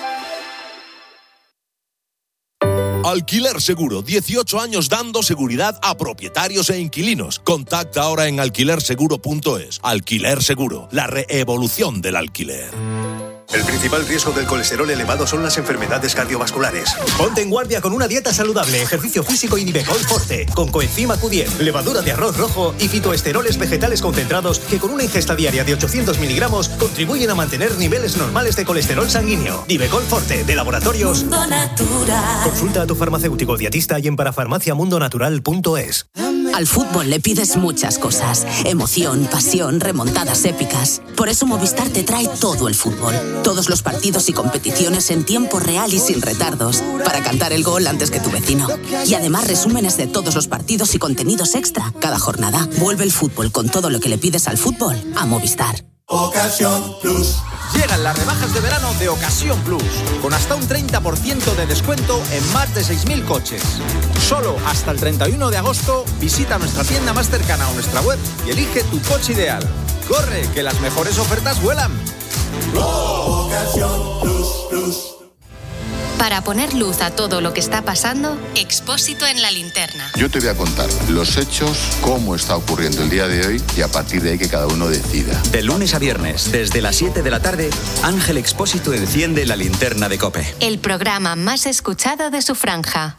Alquiler Seguro, dieciocho años dando seguridad a propietarios e inquilinos. Contacta ahora en alquiler seguro punto es. Alquiler Seguro, la reevolución del alquiler. El principal riesgo del colesterol elevado son las enfermedades cardiovasculares. Ponte en guardia con una dieta saludable, ejercicio físico y Nivecol Forte, con coenzima Q diez, levadura de arroz rojo y fitoesteroles vegetales concentrados que con una ingesta diaria de ochocientos miligramos contribuyen a mantener niveles normales de colesterol sanguíneo. Nivecol Forte, de Laboratorios Mundo Natural. Consulta a tu farmacéutico dietista y en parafarmacia mundo natural punto es. Al fútbol le pides muchas cosas. Emoción, pasión, remontadas épicas. Por eso Movistar te trae todo el fútbol. Todos los partidos y competiciones en tiempo real y sin retardos. Para cantar el gol antes que tu vecino. Y además resúmenes de todos los partidos y contenidos extra. Cada jornada. Vuelve el fútbol con todo lo que le pides al fútbol a Movistar. Ocasión Plus. Llegan las rebajas de verano de Ocasión Plus, con hasta un treinta por ciento de descuento en más de seis mil coches. Solo hasta el treinta y uno de agosto visita nuestra tienda más cercana o nuestra web y elige tu coche ideal. ¡Corre, que las mejores ofertas vuelan! Ocasión Plus Plus. Para poner luz a todo lo que está pasando, Expósito en la linterna. Yo te voy a contar los hechos, cómo está ocurriendo el día de hoy y a partir de ahí que cada uno decida. De lunes a viernes, desde las siete de la tarde, Ángel Expósito enciende la linterna de COPE. El programa más escuchado de su franja.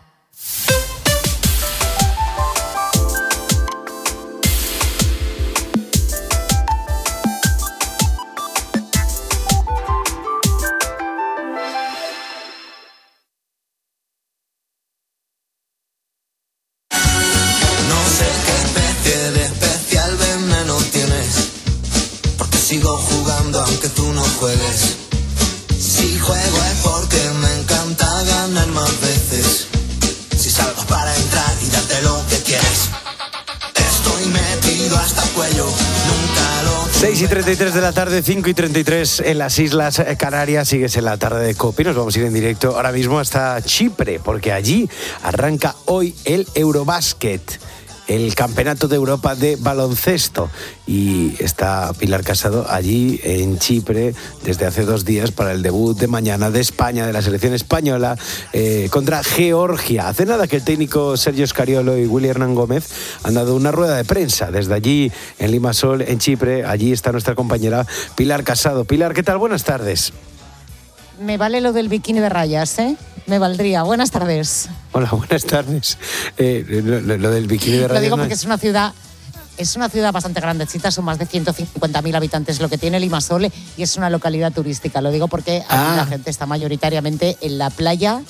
Sigo jugando aunque tú no juegues. Si juego es porque me encanta ganar más veces. Si salgo para entrar y darte lo que quieres. Estoy metido hasta el cuello, nunca lo... seis y treinta y tres de la tarde, cinco y treinta y tres en las Islas Canarias. Sigues en la tarde de COPE. Nos vamos a ir en directo ahora mismo hasta Chipre, porque allí arranca hoy el Eurobásquet, el Campeonato de Europa de baloncesto, y está Pilar Casado allí en Chipre desde hace dos días para el debut de mañana de España, de la selección española, eh, contra Georgia. Hace nada que el técnico Sergio Scariolo y Willy Hernán Gómez han dado una rueda de prensa desde allí en Limassol, en Chipre. Allí está nuestra compañera Pilar Casado. Pilar, ¿qué tal? Buenas tardes. Me vale lo del bikini de rayas, ¿eh? Me valdría. Buenas tardes. Hola, buenas tardes. Eh, lo, lo, lo del bikini de rayas... Lo digo porque no... es una ciudad... Es una ciudad bastante grandecita, son más de ciento cincuenta mil habitantes lo que tiene Limassol y es una localidad turística. Lo digo porque ah. la gente está mayoritariamente en la playa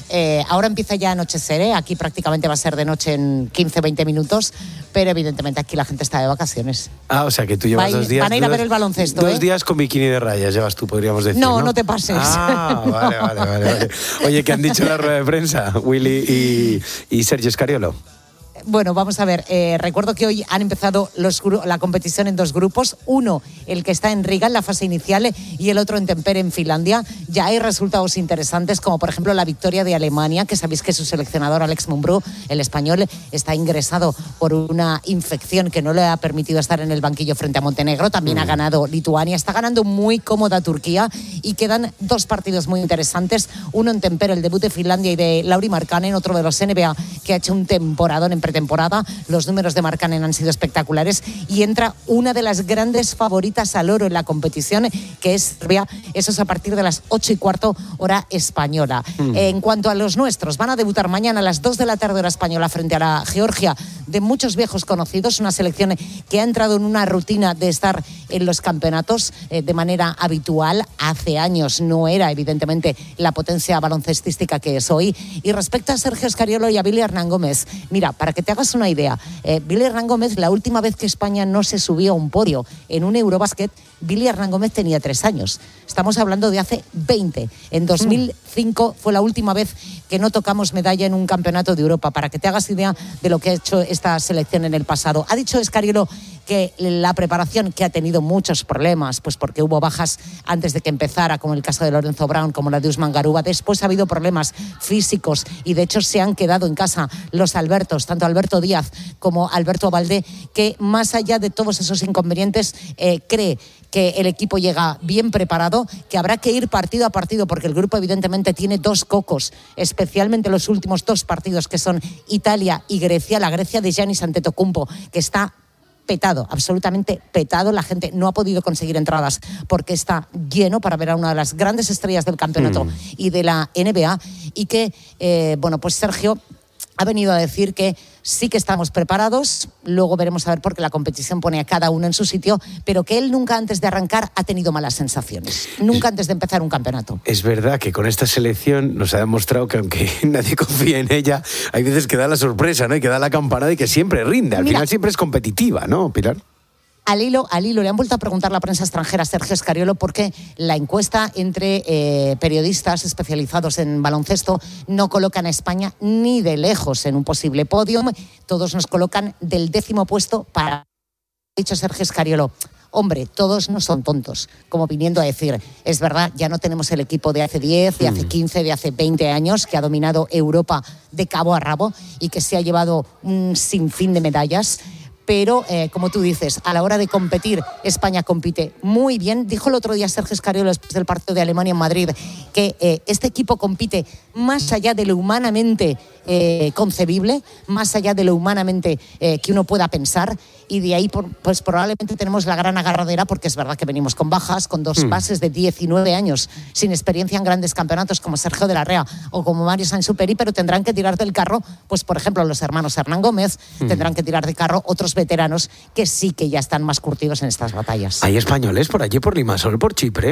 Eh, ahora empieza ya a anochecer, ¿eh? Aquí prácticamente va a ser de noche en quince, veinte minutos, pero evidentemente aquí la gente está de vacaciones. Ah, o sea que tú llevas Va, dos días... Van a ir a dos, ver el baloncesto, Dos ¿eh? días con bikini de rayas llevas tú, podríamos decir, No, no, no te pases. Ah, vale, vale, vale, vale. Oye, ¿qué han dicho en la rueda de prensa Willy y, y Sergio Scariolo? Bueno, vamos a ver, eh, recuerdo que hoy han empezado los, la competición en dos grupos, uno el que está en Riga en la fase inicial y el otro en Tampere en Finlandia. Ya hay resultados interesantes como por ejemplo la victoria de Alemania, que sabéis que su seleccionador Alex Mumbrú, el español, está ingresado por una infección que no le ha permitido estar en el banquillo frente a Montenegro. También mm. ha ganado Lituania, está ganando muy cómoda Turquía y quedan dos partidos muy interesantes, uno en Tampere, el debut de Finlandia y de Lauri Markkanen, otro de los N B A que ha hecho un temporadón en pretemporada. Los números de Markkanen han sido espectaculares y entra una de las grandes favoritas al oro en la competición, que es Serbia. Eso es a partir de las ocho y cuarto hora española. Mm. En cuanto a los nuestros, van a debutar mañana a las dos de la tarde hora española frente a la Georgia, de muchos viejos conocidos, una selección que ha entrado en una rutina de estar en los campeonatos eh, de manera habitual. Hace años no era evidentemente la potencia baloncestística que es hoy. Y respecto a Sergio Scariolo y a Billy Hernán Gómez, mira, para que te hagas una idea, eh, Billy Hernán Gómez, la última vez que España no se subió a un podio en un Eurobasket, Billy Hernán Gómez tenía tres años. Estamos hablando de hace veinte. En dos mil cinco fue la última vez que no tocamos medalla en un campeonato de Europa, para que te hagas idea de lo que ha hecho esta selección en el pasado. Ha dicho Scariolo que la preparación, que ha tenido muchos problemas, pues porque hubo bajas antes de que empezara, como el caso de Lorenzo Brown, como la de Usman Garuba. Después ha habido problemas físicos y de hecho se han quedado en casa los Albertos, tanto Alberto Díaz como Alberto Valdé, que más allá de todos esos inconvenientes eh, cree que el equipo llega bien preparado, que habrá que ir partido a partido porque el grupo evidentemente tiene dos cocos, especialmente los últimos dos partidos que son Italia y Grecia, la Grecia de Giannis Antetokounmpo, que está petado, absolutamente petado. La gente no ha podido conseguir entradas porque está lleno para ver a una de las grandes estrellas del campeonato mm. y de la N B A, y que, eh, bueno, pues Sergio ha venido a decir que sí que estamos preparados, luego veremos a ver porque la competición pone a cada uno en su sitio, pero que él nunca antes de arrancar ha tenido malas sensaciones, nunca antes de empezar un campeonato. Es verdad que con esta selección nos ha demostrado que aunque nadie confía en ella, hay veces que da la sorpresa, ¿no? Y que da la campanada y que siempre rinde, al Mira, final siempre es competitiva, ¿no, Pilar? Al hilo, al hilo, le han vuelto a preguntar la prensa extranjera a Sergio Scariolo porque la encuesta entre eh, periodistas especializados en baloncesto no colocan a España ni de lejos en un posible podio. Todos nos colocan del décimo puesto para... Ha dicho Sergio Scariolo, hombre, todos no son tontos, como viniendo a decir, es verdad, ya no tenemos el equipo de hace diez, de hace quince, de hace veinte años, que ha dominado Europa de cabo a rabo y que se ha llevado un sinfín de medallas. Pero, eh, como tú dices, a la hora de competir, España compite muy bien. Dijo el otro día Sergio Scariolo, después del partido de Alemania en Madrid, que eh, este equipo compite más allá de lo humanamente eh, concebible, más allá de lo humanamente eh, que uno pueda pensar. Y de ahí, pues probablemente tenemos la gran agarradera, porque es verdad que venimos con bajas, con dos mm. bases de diecinueve años, sin experiencia en grandes campeonatos, como Sergio de la Rea o como Mario Sainz-Superi, pero tendrán que tirar del carro, pues por ejemplo, los hermanos Hernán Gómez, mm. tendrán que tirar de carro otros veteranos que sí que ya están más curtidos en estas batallas. ¿Hay españoles por allí, por Limassol, por Chipre?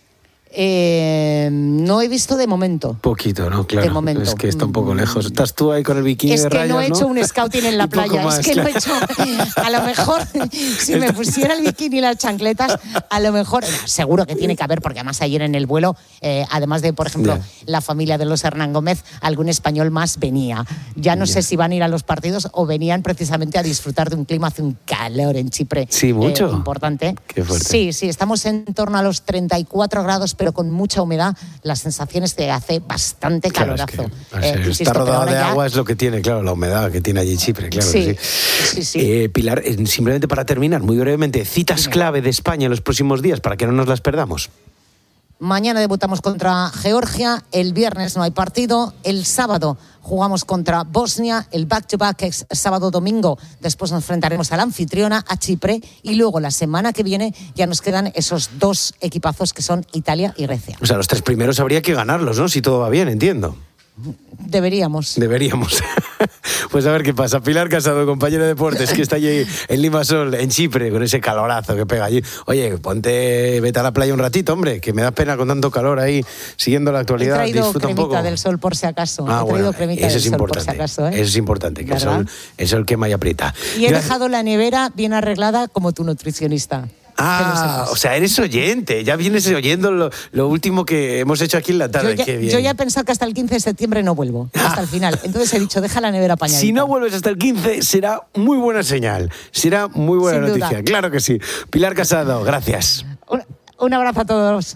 Eh, no he visto de momento. Poquito, ¿no? Claro. De momento. Es que está un poco lejos. ¿Estás tú ahí con el bikini es de rayas, no he ¿no? hecho un scouting en la playa. Más, es que claro. no he hecho... A lo mejor, si me pusiera el bikini y las chancletas, a lo mejor... Seguro que tiene que haber, porque además ayer en el vuelo, eh, además de, por ejemplo, yeah. la familia de los Hernán Gómez, algún español más venía. Ya no yeah. sé si van a ir a los partidos o venían precisamente a disfrutar de un clima, hace un calor en Chipre. Sí, mucho. Eh, importante. Qué fuerte. Sí, sí, estamos en torno a los treinta y cuatro grados, pero con mucha humedad. Las sensaciones te hace bastante claro, calorazo. Es que, eh, ser, insisto, está rodeado de ya... agua es lo que tiene, claro, la humedad que tiene allí Chipre, claro sí, que sí. sí, sí. Eh, Pilar, eh, simplemente para terminar, muy brevemente, citas Dime. clave de España en los próximos días para que no nos las perdamos. Mañana debutamos contra Georgia, el viernes no hay partido, el sábado jugamos contra Bosnia, el back-to-back es sábado-domingo, después nos enfrentaremos a la anfitriona, a Chipre, y luego la semana que viene ya nos quedan esos dos equipazos que son Italia y Grecia. O sea, los tres primeros habría que ganarlos, ¿no? Si todo va bien, entiendo. Deberíamos. Deberíamos. Pues a ver qué pasa. Pilar Casado, compañero de deportes, que está allí en Limassol, en Chipre, con ese calorazo que pega allí. Oye, ponte, vete a la playa un ratito, hombre, que me da pena con tanto calor ahí, siguiendo la actualidad. He traído Disfruta un poco. cremita del sol por si acaso. Ah, He traído bueno, cremita eso del es sol importante. por si acaso, ¿eh? Eso es importante, que el ¿verdad? sol, el sol quema y aprieta. Y he Gracias. dejado la nevera bien arreglada como tu nutricionista. Ah, o sea, eres oyente, ya vienes oyendo lo, lo último que hemos hecho aquí en la tarde. Yo ya, Qué bien. yo ya he pensado que hasta el quince de septiembre no vuelvo, hasta el final. Entonces he dicho, deja la nevera apañadita. Si no vuelves hasta el quince, será muy buena señal. Será muy buena Sin noticia. duda. Claro que sí. Pilar Casado, gracias. Un, un abrazo a todos.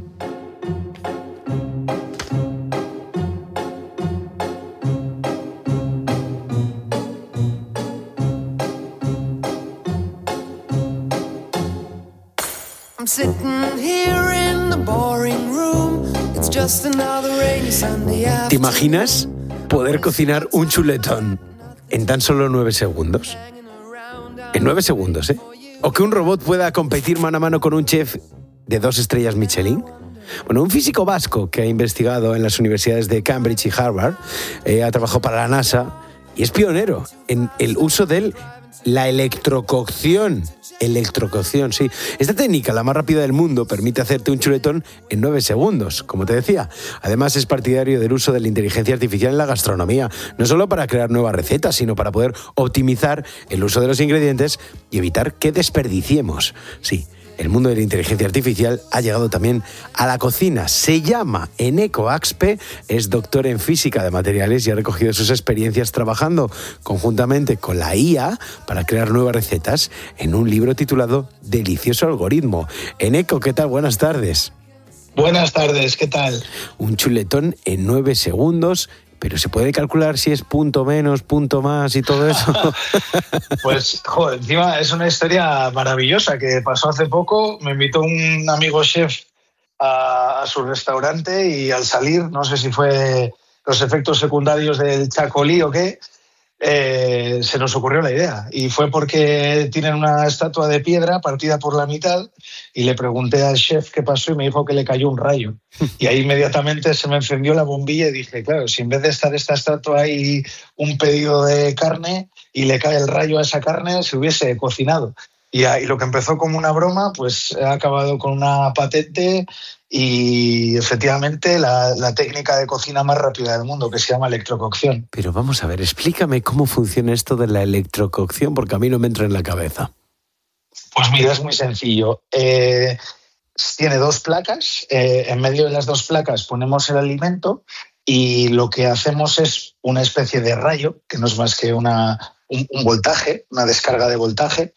I'm sitting here in the boring room. It's just another rainy Sunday afternoon. ¿Te imaginas poder cocinar un chuletón en tan solo nueve segundos? En nueve segundos, ¿eh? ¿O que un robot pueda competir mano a mano con un chef de dos estrellas Michelin? Bueno, un físico vasco que ha investigado en las universidades de Cambridge y Harvard, eh, ha trabajado para la NASA y es pionero en el uso de la electrococción. Electrococción, sí. Esta técnica, la más rápida del mundo, permite hacerte un chuletón en nueve segundos, como te decía. Además, es partidario del uso de la inteligencia artificial en la gastronomía, no solo para crear nuevas recetas, sino para poder optimizar el uso de los ingredientes y evitar que desperdiciemos. Sí. El mundo de la inteligencia artificial ha llegado también a la cocina. Se llama Eneko Axpe, es doctor en física de materiales y ha recogido sus experiencias trabajando conjuntamente con la I A para crear nuevas recetas en un libro titulado Delicioso Algoritmo. Eneko, ¿qué tal? Buenas tardes. Buenas tardes, ¿qué tal? Un chuletón en nueve segundos. Pero se puede calcular si es punto menos, punto más y todo eso. Pues, joder, encima es una historia maravillosa que pasó hace poco. Me invitó un amigo chef a, a su restaurante y al salir, no sé si fue los efectos secundarios del chacolí o qué, eh, se nos ocurrió la idea. Y fue porque tienen una estatua de piedra partida por la mitad y le pregunté al chef qué pasó y me dijo que le cayó un rayo. Y ahí inmediatamente se me encendió la bombilla y dije, claro, si en vez de estar esta estatua hay un pedido de carne y le cae el rayo a esa carne, se hubiese cocinado. Y ahí lo que empezó como una broma, pues ha acabado con una patente y efectivamente la, la técnica de cocina más rápida del mundo, que se llama electrococción. Pero vamos a ver, explícame cómo funciona esto de la electrococción, porque a mí no me entra en la cabeza. Pues mira, es muy sencillo. Eh, tiene dos placas, eh, en medio de las dos placas ponemos el alimento y lo que hacemos es una especie de rayo, que no es más que una, un, un voltaje, una descarga de voltaje,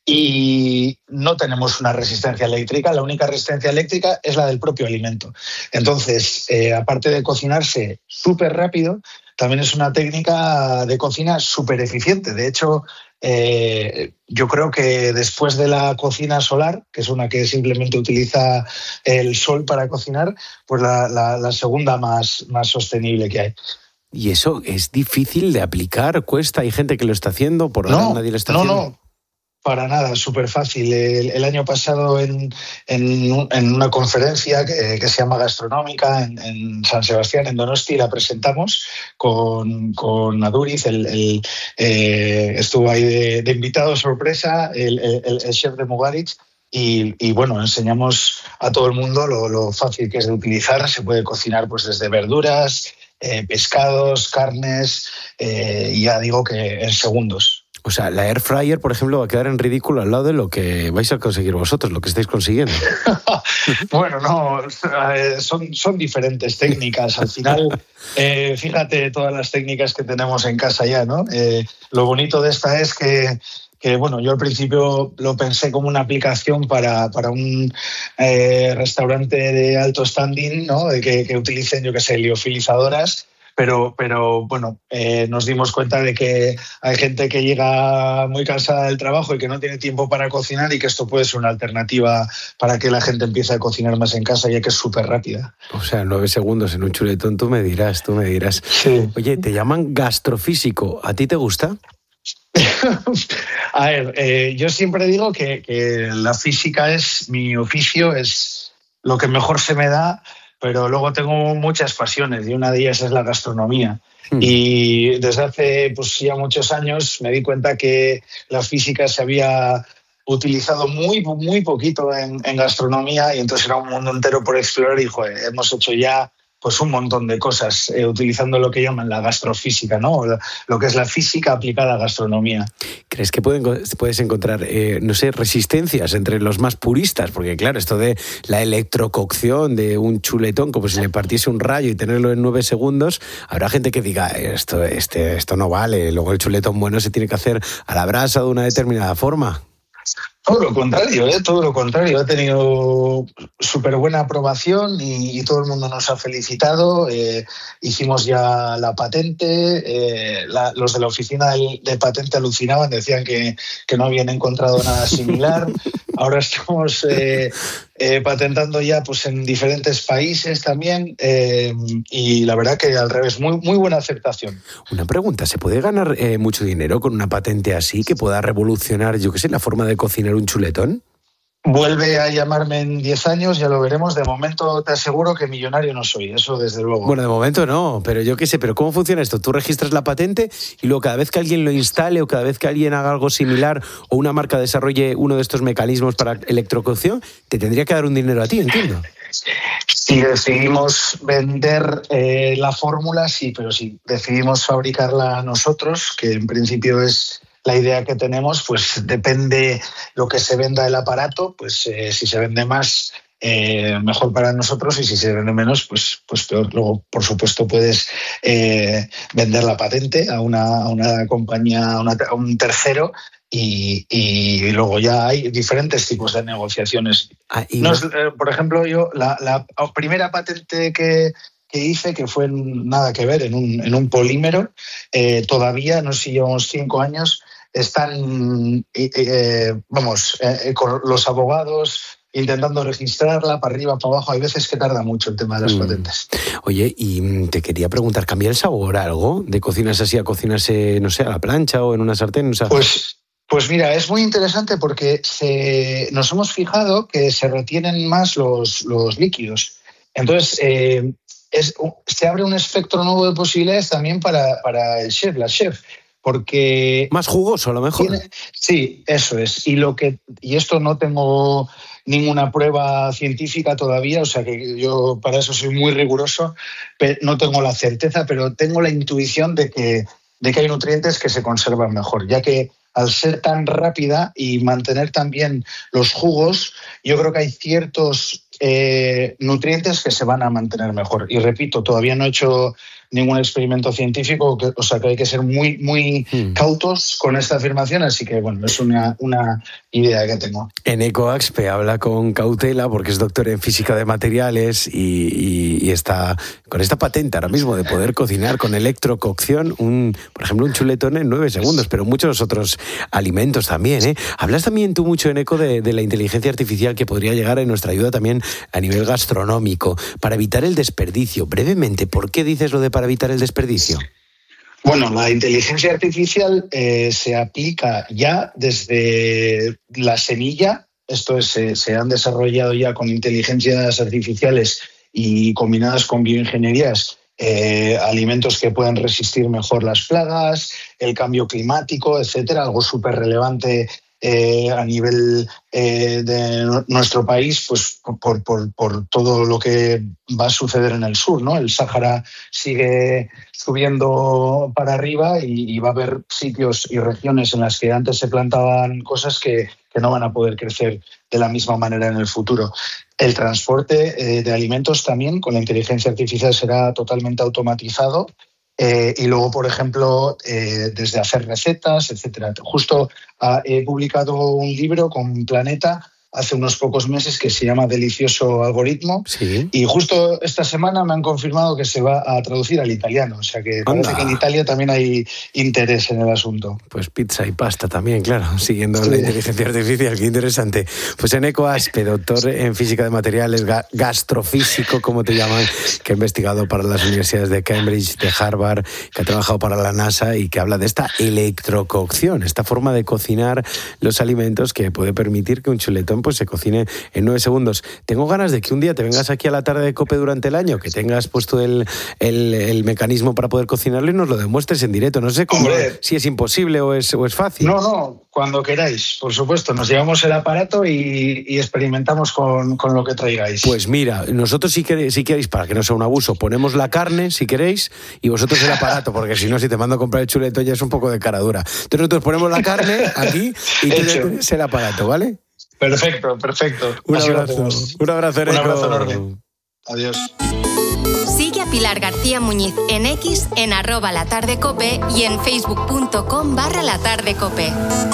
y no tenemos una resistencia eléctrica, la única resistencia eléctrica es la del propio alimento. Entonces, eh, aparte de cocinarse súper rápido, también es una técnica de cocina súper eficiente. De hecho, eh, yo creo que después de la cocina solar, que es una que simplemente utiliza el sol para cocinar, pues la, la, la segunda más, más sostenible que hay. ¿Y eso es difícil de aplicar? ¿Cuesta? ¿Hay gente que lo está haciendo? ¿Por ahora No, nadie lo está no, haciendo? no. Para nada, súper fácil. El, el año pasado en, en, en una conferencia que, que se llama Gastronómica en, en San Sebastián, en Donosti, la presentamos con, con Aduriz, el, el, eh, estuvo ahí de, de invitado sorpresa, el, el, el chef de Mugaritz, y, y bueno, enseñamos a todo el mundo lo, lo fácil que es de utilizar. Se puede cocinar pues desde verduras, eh, pescados, carnes, eh, y ya digo que en segundos. O sea, la air fryer, por ejemplo, va a quedar en ridículo al lado de lo que vais a conseguir vosotros, lo que estáis consiguiendo. Bueno, no, eh, son, son diferentes técnicas. Al final, eh, fíjate todas las técnicas que tenemos en casa ya, ¿no? Eh, lo bonito de esta es que, que, bueno, yo al principio lo pensé como una aplicación para, para un eh, restaurante de alto standing, ¿no? De que, que utilicen, yo qué sé, liofilizadoras. Pero, pero bueno, eh, nos dimos cuenta de que hay gente que llega muy cansada del trabajo y que no tiene tiempo para cocinar y que esto puede ser una alternativa para que la gente empiece a cocinar más en casa, ya que es súper rápida. O sea, nueve segundos en un chuletón, tú me dirás, tú me dirás. Sí. Oye, te llaman gastrofísico, ¿a ti te gusta? A ver, eh, yo siempre digo que, que la física es mi oficio, es lo que mejor se me da, pero luego tengo muchas pasiones y una de ellas es la gastronomía. Mm. Y desde hace pues, ya muchos años me di cuenta que la física se había utilizado muy, muy poquito en, en gastronomía y entonces era un mundo entero por explorar y joder, hemos hecho ya pues un montón de cosas eh, utilizando lo que llaman la gastrofísica, ¿no? Lo, lo que es la física aplicada a gastronomía. ¿Crees que pueden, puedes encontrar, eh, no sé, resistencias entre los más puristas? Porque claro, esto de la electrococción de un chuletón, como si le partiese un rayo y tenerlo en nueve segundos, habrá gente que diga, esto, este, esto no vale, luego el chuletón bueno se tiene que hacer a la brasa de una determinada forma. Todo lo contrario, ¿eh? todo lo contrario. Ha tenido súper buena aprobación y, y todo el mundo nos ha felicitado. Eh, hicimos ya la patente. Eh, la, los de la oficina de, de patente alucinaban, decían que, que no habían encontrado nada similar. Ahora estamos eh, eh, patentando ya pues, en diferentes países también eh, y la verdad que al revés, muy, muy buena aceptación. Una pregunta, ¿se puede ganar eh, mucho dinero con una patente así que pueda revolucionar, yo qué sé, la forma de cocinar un chuletón? Vuelve a llamarme en diez años, ya lo veremos. De momento te aseguro que millonario no soy, eso desde luego. Bueno, de momento no, pero yo qué sé, pero ¿cómo funciona esto? Tú registras la patente y luego cada vez que alguien lo instale o cada vez que alguien haga algo similar o una marca desarrolle uno de estos mecanismos para electrococción, te tendría que dar un dinero a ti, entiendo. Si decidimos vender eh, la fórmula, sí, pero si decidimos fabricarla nosotros, que en principio es la idea que tenemos, pues depende lo que se venda el aparato, pues eh, si se vende más, eh, mejor para nosotros, y si se vende menos, pues, pues peor. Luego, por supuesto, puedes eh, vender la patente a una, a una compañía, a, una, a un tercero, y, y luego ya hay diferentes tipos de negociaciones. Ah, y no es, eh, por ejemplo, yo la, la primera patente que que hice, que fue nada que ver, en un, en un polímero, eh, todavía, no sé si llevamos cinco años, están, eh, eh, vamos, eh, con los abogados intentando registrarla para arriba, para abajo. Hay veces que tarda mucho el tema de las mm. patentes. Oye, y te quería preguntar, ¿cambia el sabor algo de cocinas así a cocinas, no sé, a la plancha o en una sartén? O sea... Pues... Pues mira, es muy interesante porque se, nos hemos fijado que se retienen más los, los líquidos. Entonces, eh, es, se abre un espectro nuevo de posibilidades también para, para el chef, la chef, porque... Más jugoso, a lo mejor. Tiene, sí, eso es. Y, lo que, y esto no tengo ninguna prueba científica todavía, o sea que yo para eso soy muy riguroso, pero no tengo la certeza, pero tengo la intuición de que, de que hay nutrientes que se conservan mejor, ya que al ser tan rápida y mantener también los jugos, yo creo que hay ciertos eh, nutrientes que se van a mantener mejor. Y repito, todavía no he hecho ningún experimento científico, que, o sea que hay que ser muy, muy hmm. cautos con esta afirmación, así que bueno, es una, una idea que tengo. Eneco Axpe habla con cautela porque es doctor en física de materiales y, y, y está con esta patente ahora mismo de poder cocinar con electrococción, un, por ejemplo, un chuletón en nueve segundos, pero muchos otros alimentos también, ¿eh? Hablas también tú mucho, Eneco, de, de la inteligencia artificial que podría llegar en nuestra ayuda también a nivel gastronómico, para evitar el desperdicio. Brevemente, ¿por qué dices lo de para evitar el desperdicio? Bueno, la inteligencia artificial eh, se aplica ya desde la semilla. Esto es, eh, se han desarrollado ya con inteligencias artificiales y combinadas con bioingenierías eh, alimentos que pueden resistir mejor las plagas, el cambio climático, etcétera. Algo súper relevante Eh, a nivel eh, de nuestro país, pues por, por, por todo lo que va a suceder en el sur, ¿no? El Sáhara sigue subiendo para arriba y, y va a haber sitios y regiones en las que antes se plantaban cosas que, que no van a poder crecer de la misma manera en el futuro. El transporte eh, de alimentos también con la inteligencia artificial será totalmente automatizado. Eh, y luego, por ejemplo, eh, desde hacer recetas, etcétera. Justo ah, he publicado un libro con Planeta hace unos pocos meses que se llama Delicioso Algoritmo. Sí. Y justo esta semana me han confirmado que se va a traducir al italiano. O sea que parece Anda. que en Italia también hay interés en el asunto. Pues pizza y pasta también, claro, siguiendo sí. la inteligencia artificial. Qué interesante. Pues Eneco Axpe, doctor en física de materiales, ga- gastrofísico, como te llaman, que ha investigado para las universidades de Cambridge, de Harvard, que ha trabajado para la NASA y que habla de esta electrococción, esta forma de cocinar los alimentos que puede permitir que un chuletón pues se cocine en nueve segundos. Tengo ganas de que un día te vengas aquí a la tarde de COPE durante el año, que tengas puesto el, el, el mecanismo para poder cocinarlo y nos lo demuestres en directo. No sé cómo, si es imposible o es, o es fácil. No, no, cuando queráis, por supuesto. Nos llevamos el aparato y, y experimentamos con, con lo que traigáis. Pues mira, nosotros si queréis, si queréis, para que no sea un abuso, ponemos la carne, si queréis, y vosotros el aparato, porque si no, si te mando a comprar el chuleto ya es un poco de cara dura. Entonces nosotros ponemos la carne aquí y tú le tienes el aparato, ¿vale? Perfecto, perfecto. Un abrazo, un abrazo, Eneco. Un abrazo enorme. Adiós. Sigue a Pilar García Muñiz en X, en arroba latardecope y en facebook.com barra latardecope.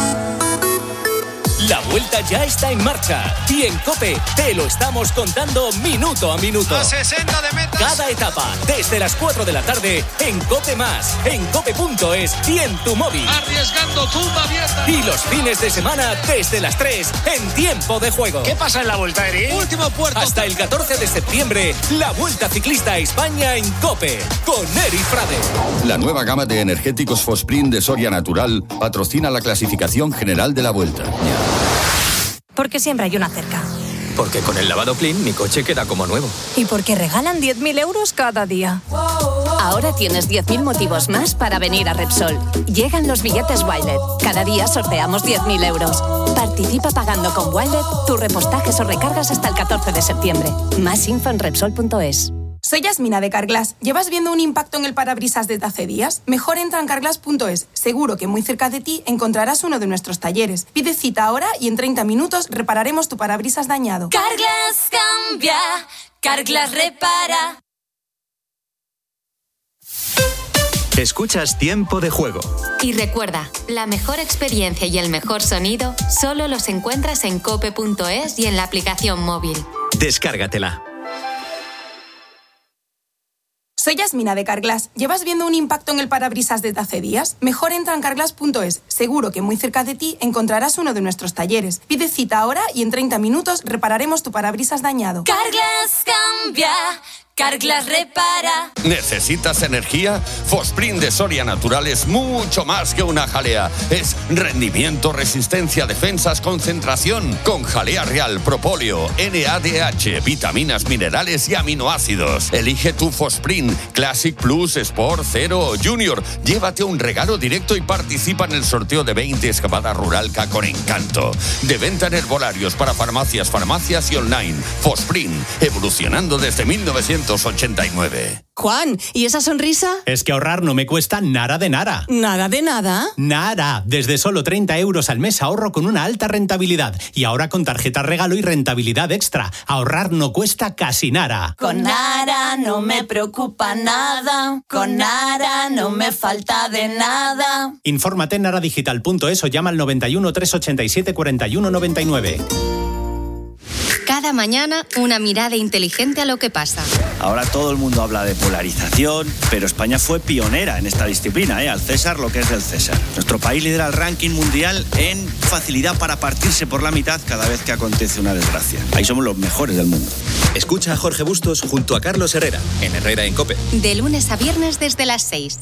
La vuelta ya está en marcha y en COPE te lo estamos contando minuto a minuto. A sesenta de meta. Cada etapa, desde las cuatro de la tarde, en COPE Más, en cope punto es y en tu móvil. Arriesgando tumba abierta. Y los fines de semana, desde las tres, en Tiempo de Juego. ¿Qué pasa en la vuelta, Eri? Último puerto. Hasta el catorce de septiembre, la Vuelta Ciclista a España en COPE, con Eri Frade. La nueva gama de energéticos Fosprint de Soria Natural patrocina la clasificación general de la Vuelta. Porque siempre hay una cerca. Porque con el lavado Clean mi coche queda como nuevo. Y porque regalan diez mil euros cada día. Ahora tienes diez mil motivos más para venir a Repsol. Llegan los billetes Wilet. Cada día sorteamos diez mil euros. Participa pagando con Wilet tus repostajes o recargas hasta el catorce de septiembre. Más info en Repsol punto es. Soy Yasmina de Carglass. ¿Llevas viendo un impacto en el parabrisas desde hace días? Mejor entra en carglass punto es. Seguro que muy cerca de ti encontrarás uno de nuestros talleres. Pide cita ahora y en treinta minutos repararemos tu parabrisas dañado. Carglass cambia, Carglass repara. Escuchas Tiempo de Juego. Y recuerda, la mejor experiencia y el mejor sonido solo los encuentras en cope punto es y en la aplicación móvil. Descárgatela. Soy Yasmina de Carglass. ¿Llevas viendo un impacto en el parabrisas desde hace días? Mejor entra en carglass punto es. Seguro que muy cerca de ti encontrarás uno de nuestros talleres. Pide cita ahora y en treinta minutos repararemos tu parabrisas dañado. Carglass cambia, Carglass repara. ¿Necesitas energía? Fosprint de Soria Natural es mucho más que una jalea. Es rendimiento, resistencia, defensas, concentración. Con jalea real, propóleo, N A D H, vitaminas, minerales y aminoácidos. Elige tu Fosprint, Classic Plus, Sport, Zero o Junior. Llévate un regalo directo y participa en el sorteo de veinte excavadas Ruralca con encanto. De venta en herbolarios para farmacias, farmacias y online. Fosprint, evolucionando desde mil novecientos ochenta y nueve. Juan, ¿y esa sonrisa? Es que ahorrar no me cuesta nada de nada. ¿Nada de nada? Nada. Desde solo treinta euros al mes ahorro con una alta rentabilidad. Y ahora con tarjeta regalo y rentabilidad extra. Ahorrar no cuesta casi nada. Con Nara no me preocupa nada. Con Nara no me falta de nada. Infórmate en naradigital punto es o llama al noventa y uno, trescientos ochenta y siete, cuarenta y uno noventa y nueve. Cada mañana, una mirada inteligente a lo que pasa. Ahora todo el mundo habla de polarización, pero España fue pionera en esta disciplina, ¿eh? Al César lo que es del César. Nuestro país lidera el ranking mundial en facilidad para partirse por la mitad cada vez que acontece una desgracia. Ahí somos los mejores del mundo. Escucha a Jorge Bustos junto a Carlos Herrera, en Herrera en COPE. De lunes a viernes desde las seis.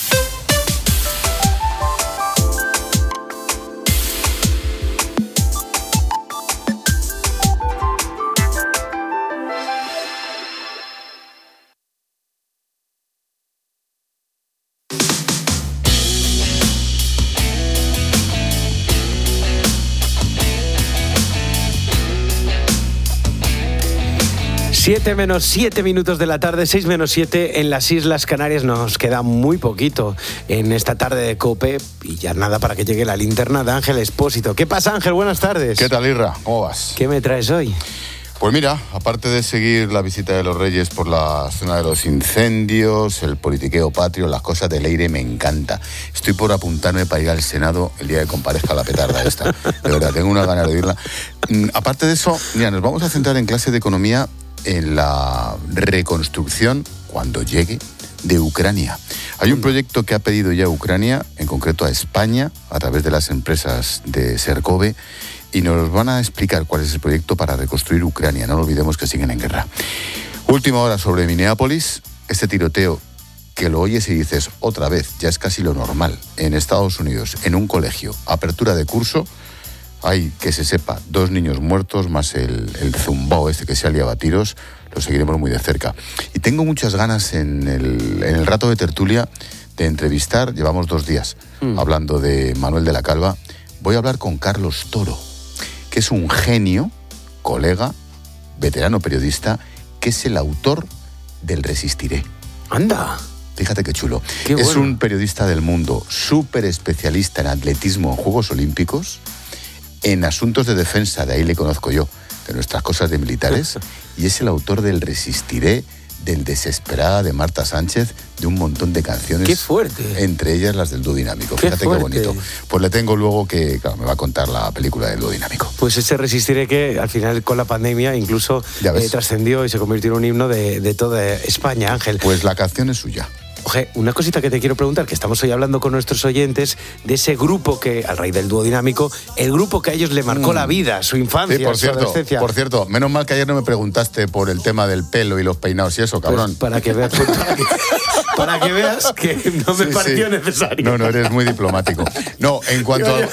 siete menos siete minutos de la tarde, seis menos siete en las Islas Canarias. Nos queda muy poquito en esta tarde de COPE y ya nada para que llegue la linterna de Ángel Expósito. ¿Qué pasa, Ángel? Buenas tardes. ¿Qué tal, Irra? ¿Cómo vas? ¿Qué me traes hoy? Pues mira, aparte de seguir la visita de los Reyes por la zona de los incendios, el politiqueo patrio, las cosas del aire me encanta. Estoy por apuntarme para ir al Senado el día que comparezca la petarda esta. De verdad, tengo una ganas de oírla. Aparte de eso, mira, nos vamos a centrar en clase de economía en la reconstrucción, cuando llegue, de Ucrania. Hay un proyecto que ha pedido ya Ucrania, en concreto a España, a través de las empresas de Sercove, y nos van a explicar cuál es el proyecto para reconstruir Ucrania. No lo olvidemos que siguen en guerra. Última hora sobre Minneapolis, este tiroteo que lo oyes y dices otra vez, ya es casi lo normal. En Estados Unidos, en un colegio, apertura de curso, Hay, que se sepa, dos niños muertos más el, el zumbao este que se ha liado a tiros. Lo seguiremos muy de cerca. Y tengo muchas ganas en el, en el rato de tertulia de entrevistar, llevamos dos días mm. hablando de Manuel de la Calva. Voy a hablar con Carlos Toro, que es un genio, colega, veterano periodista, que es el autor del Resistiré. ¡Anda! Fíjate qué chulo. Qué es bueno. un periodista del mundo, súper especialista en atletismo en Juegos Olímpicos, en asuntos de defensa, de ahí le conozco yo, de nuestras cosas de militares, y es el autor del Resistiré, del Desesperada de Marta Sánchez, de un montón de canciones. ¡Qué fuerte! Entre ellas las del dúo dinámico. ¡Qué Fíjate fuerte! qué bonito. Pues le tengo luego que, claro, me va a contar la película del dúo dinámico. Pues ese Resistiré que al final con la pandemia incluso eh, trascendió y se convirtió en un himno de, de toda España, Ángel. Pues la canción es suya. Oje, una cosita que te quiero preguntar, que estamos hoy hablando con nuestros oyentes de ese grupo que, al rey del dúo dinámico, el grupo que a ellos le marcó mm. la vida, su infancia, sí, por su cierto, adolescencia. Por cierto, menos mal que ayer no me preguntaste por el tema del pelo y los peinados y eso, cabrón. Pues para que veas, para que, para que veas que no me sí, pareció sí. necesario. No, no, eres muy diplomático. No, en cuanto a...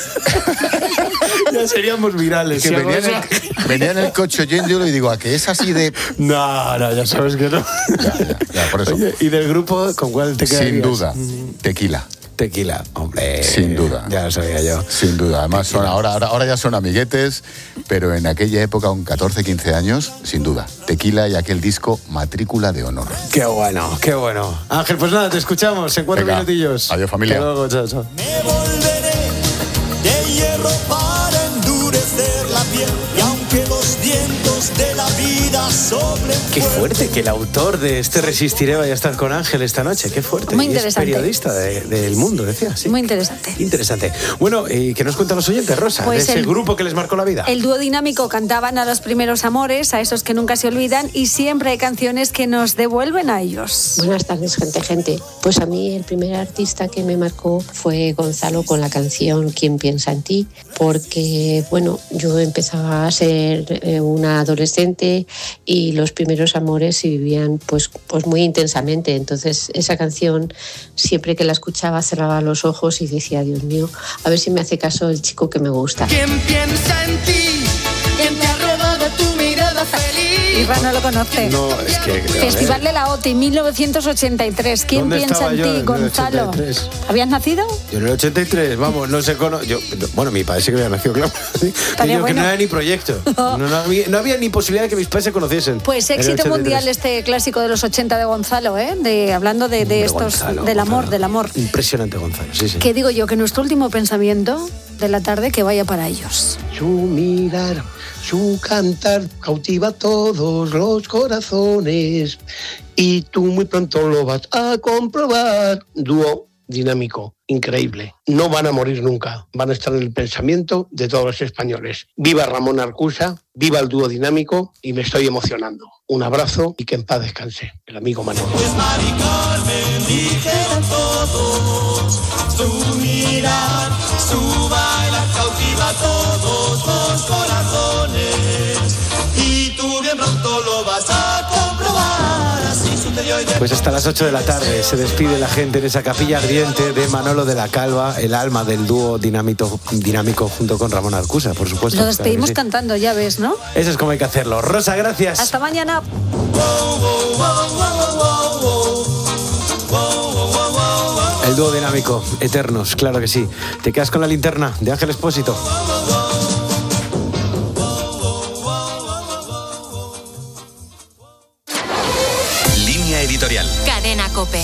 Ya seríamos virales. Que si venía, en el, venía en el coche oyéndolo y digo, ¿a que es así de...? No, no, ya sabes que no. Ya, ya, ya, por eso. Oye, ¿y del grupo con cuál te quedarías? Sin duda, Tequila. Tequila, hombre. Sin duda. Ya lo sabía yo. Sin duda. Además, son, ahora, ahora, ahora ya son amiguetes, pero en aquella época, con catorce, quince años, sin duda. Tequila y aquel disco Matrícula de Honor. Qué bueno, qué bueno. Ángel, pues nada, te escuchamos en cuatro Venga, minutillos. Adiós, familia. Hasta luego, chao, chao. Me volveré de hierro para endurecer la piel y aunque los vientos de la vida soplen. Qué fuerte que el autor de este Resistiré vaya a estar con Ángel esta noche. Qué fuerte. Muy y interesante. es periodista de, del mundo, decía. ¿Sí? Muy interesante. Interesante. Bueno, ¿y qué nos cuentan los oyentes, Rosa? Pues de ese el, grupo que les marcó la vida. El dúo dinámico cantaban a los primeros amores, a esos que nunca se olvidan, y siempre hay canciones que nos devuelven a ellos. Buenas tardes, gente, gente. Pues a mí el primer artista que me marcó fue Gonzalo con la canción ¿Quién piensa en ti? Porque, bueno, yo empezaba a ser eh, una adolescente y los primeros amores se vivían pues, pues muy intensamente. Entonces esa canción, siempre que la escuchaba, cerraba los ojos y decía, Dios mío, a ver si me hace caso el chico que me gusta. ¿Quién piensa en ti? ¿Quién te arroba de tu mirada feliz? Isra no lo conoce. No, es que... Festival de la O T I, mil novecientos ochenta y tres. ¿Quién piensa en ti, Gonzalo? ¿Habías nacido? Yo en el ochenta y tres, vamos, no sé cono... yo, bueno, mi padre sí que había nacido, claro. Yo, bueno. Que no era ni proyecto. No, no, había, no había ni posibilidad de que mis padres se conociesen. Pues éxito mundial este clásico de los ochenta de Gonzalo, ¿eh? De, hablando de, de estos... Gonzalo, del amor, Gonzalo. del amor. Impresionante, Gonzalo, sí, sí. Que digo yo, que nuestro último pensamiento de la tarde que vaya para ellos. Su mirar, su cantar cautiva todos los corazones y tú muy pronto lo vas a comprobar. Dúo dinámico, increíble. No van a morir nunca, van a estar en el pensamiento de todos los españoles. Viva Ramón Arcusa, viva el dúo dinámico y me estoy emocionando. Un abrazo y que en paz descanse el amigo Manuel. Pues Mari Carmen dijeron todos, su mirar, su bailar cautiva todos los corazones y tú bien pronto lo vas a comprobar. Así sucedió y de Pues hasta las ocho de la tarde se despide la gente en esa capilla ardiente de Manolo de la Calva, el alma del dúo dinámico, dinámico junto con Ramón Arcusa, por supuesto. Lo despedimos claro sí. cantando, ya ves, ¿no? Eso es como hay que hacerlo. Rosa, gracias. Hasta mañana. El dúo dinámico, eternos, claro que sí. Te quedas con la linterna de Ángel Expósito. Línea editorial. Cadena COPE.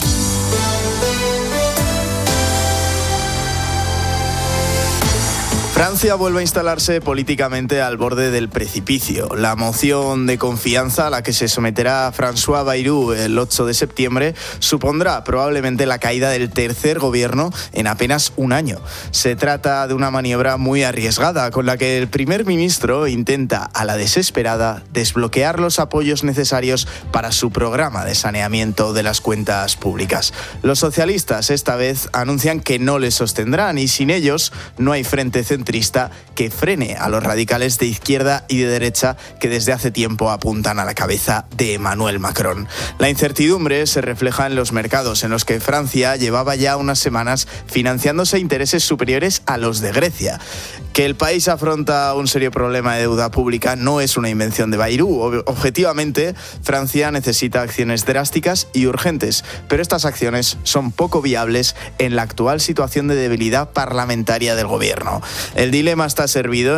Francia vuelve a instalarse políticamente al borde del precipicio. La moción de confianza a la que se someterá François Bayrou el ocho de septiembre supondrá probablemente la caída del tercer gobierno en apenas un año. Se trata de una maniobra muy arriesgada con la que el primer ministro intenta a la desesperada desbloquear los apoyos necesarios para su programa de saneamiento de las cuentas públicas. Los socialistas esta vez anuncian que no les sostendrán y sin ellos no hay frente centrista que frene a los radicales de izquierda y de derecha que desde hace tiempo apuntan a la cabeza de Emmanuel Macron. La incertidumbre se refleja en los mercados, en los que Francia llevaba ya unas semanas financiándose intereses superiores a los de Grecia. Que el país afronta un serio problema de deuda pública no es una invención de Bayrou. Objetivamente, Francia necesita acciones drásticas y urgentes, pero estas acciones son poco viables en la actual situación de debilidad parlamentaria del gobierno. El dilema está servido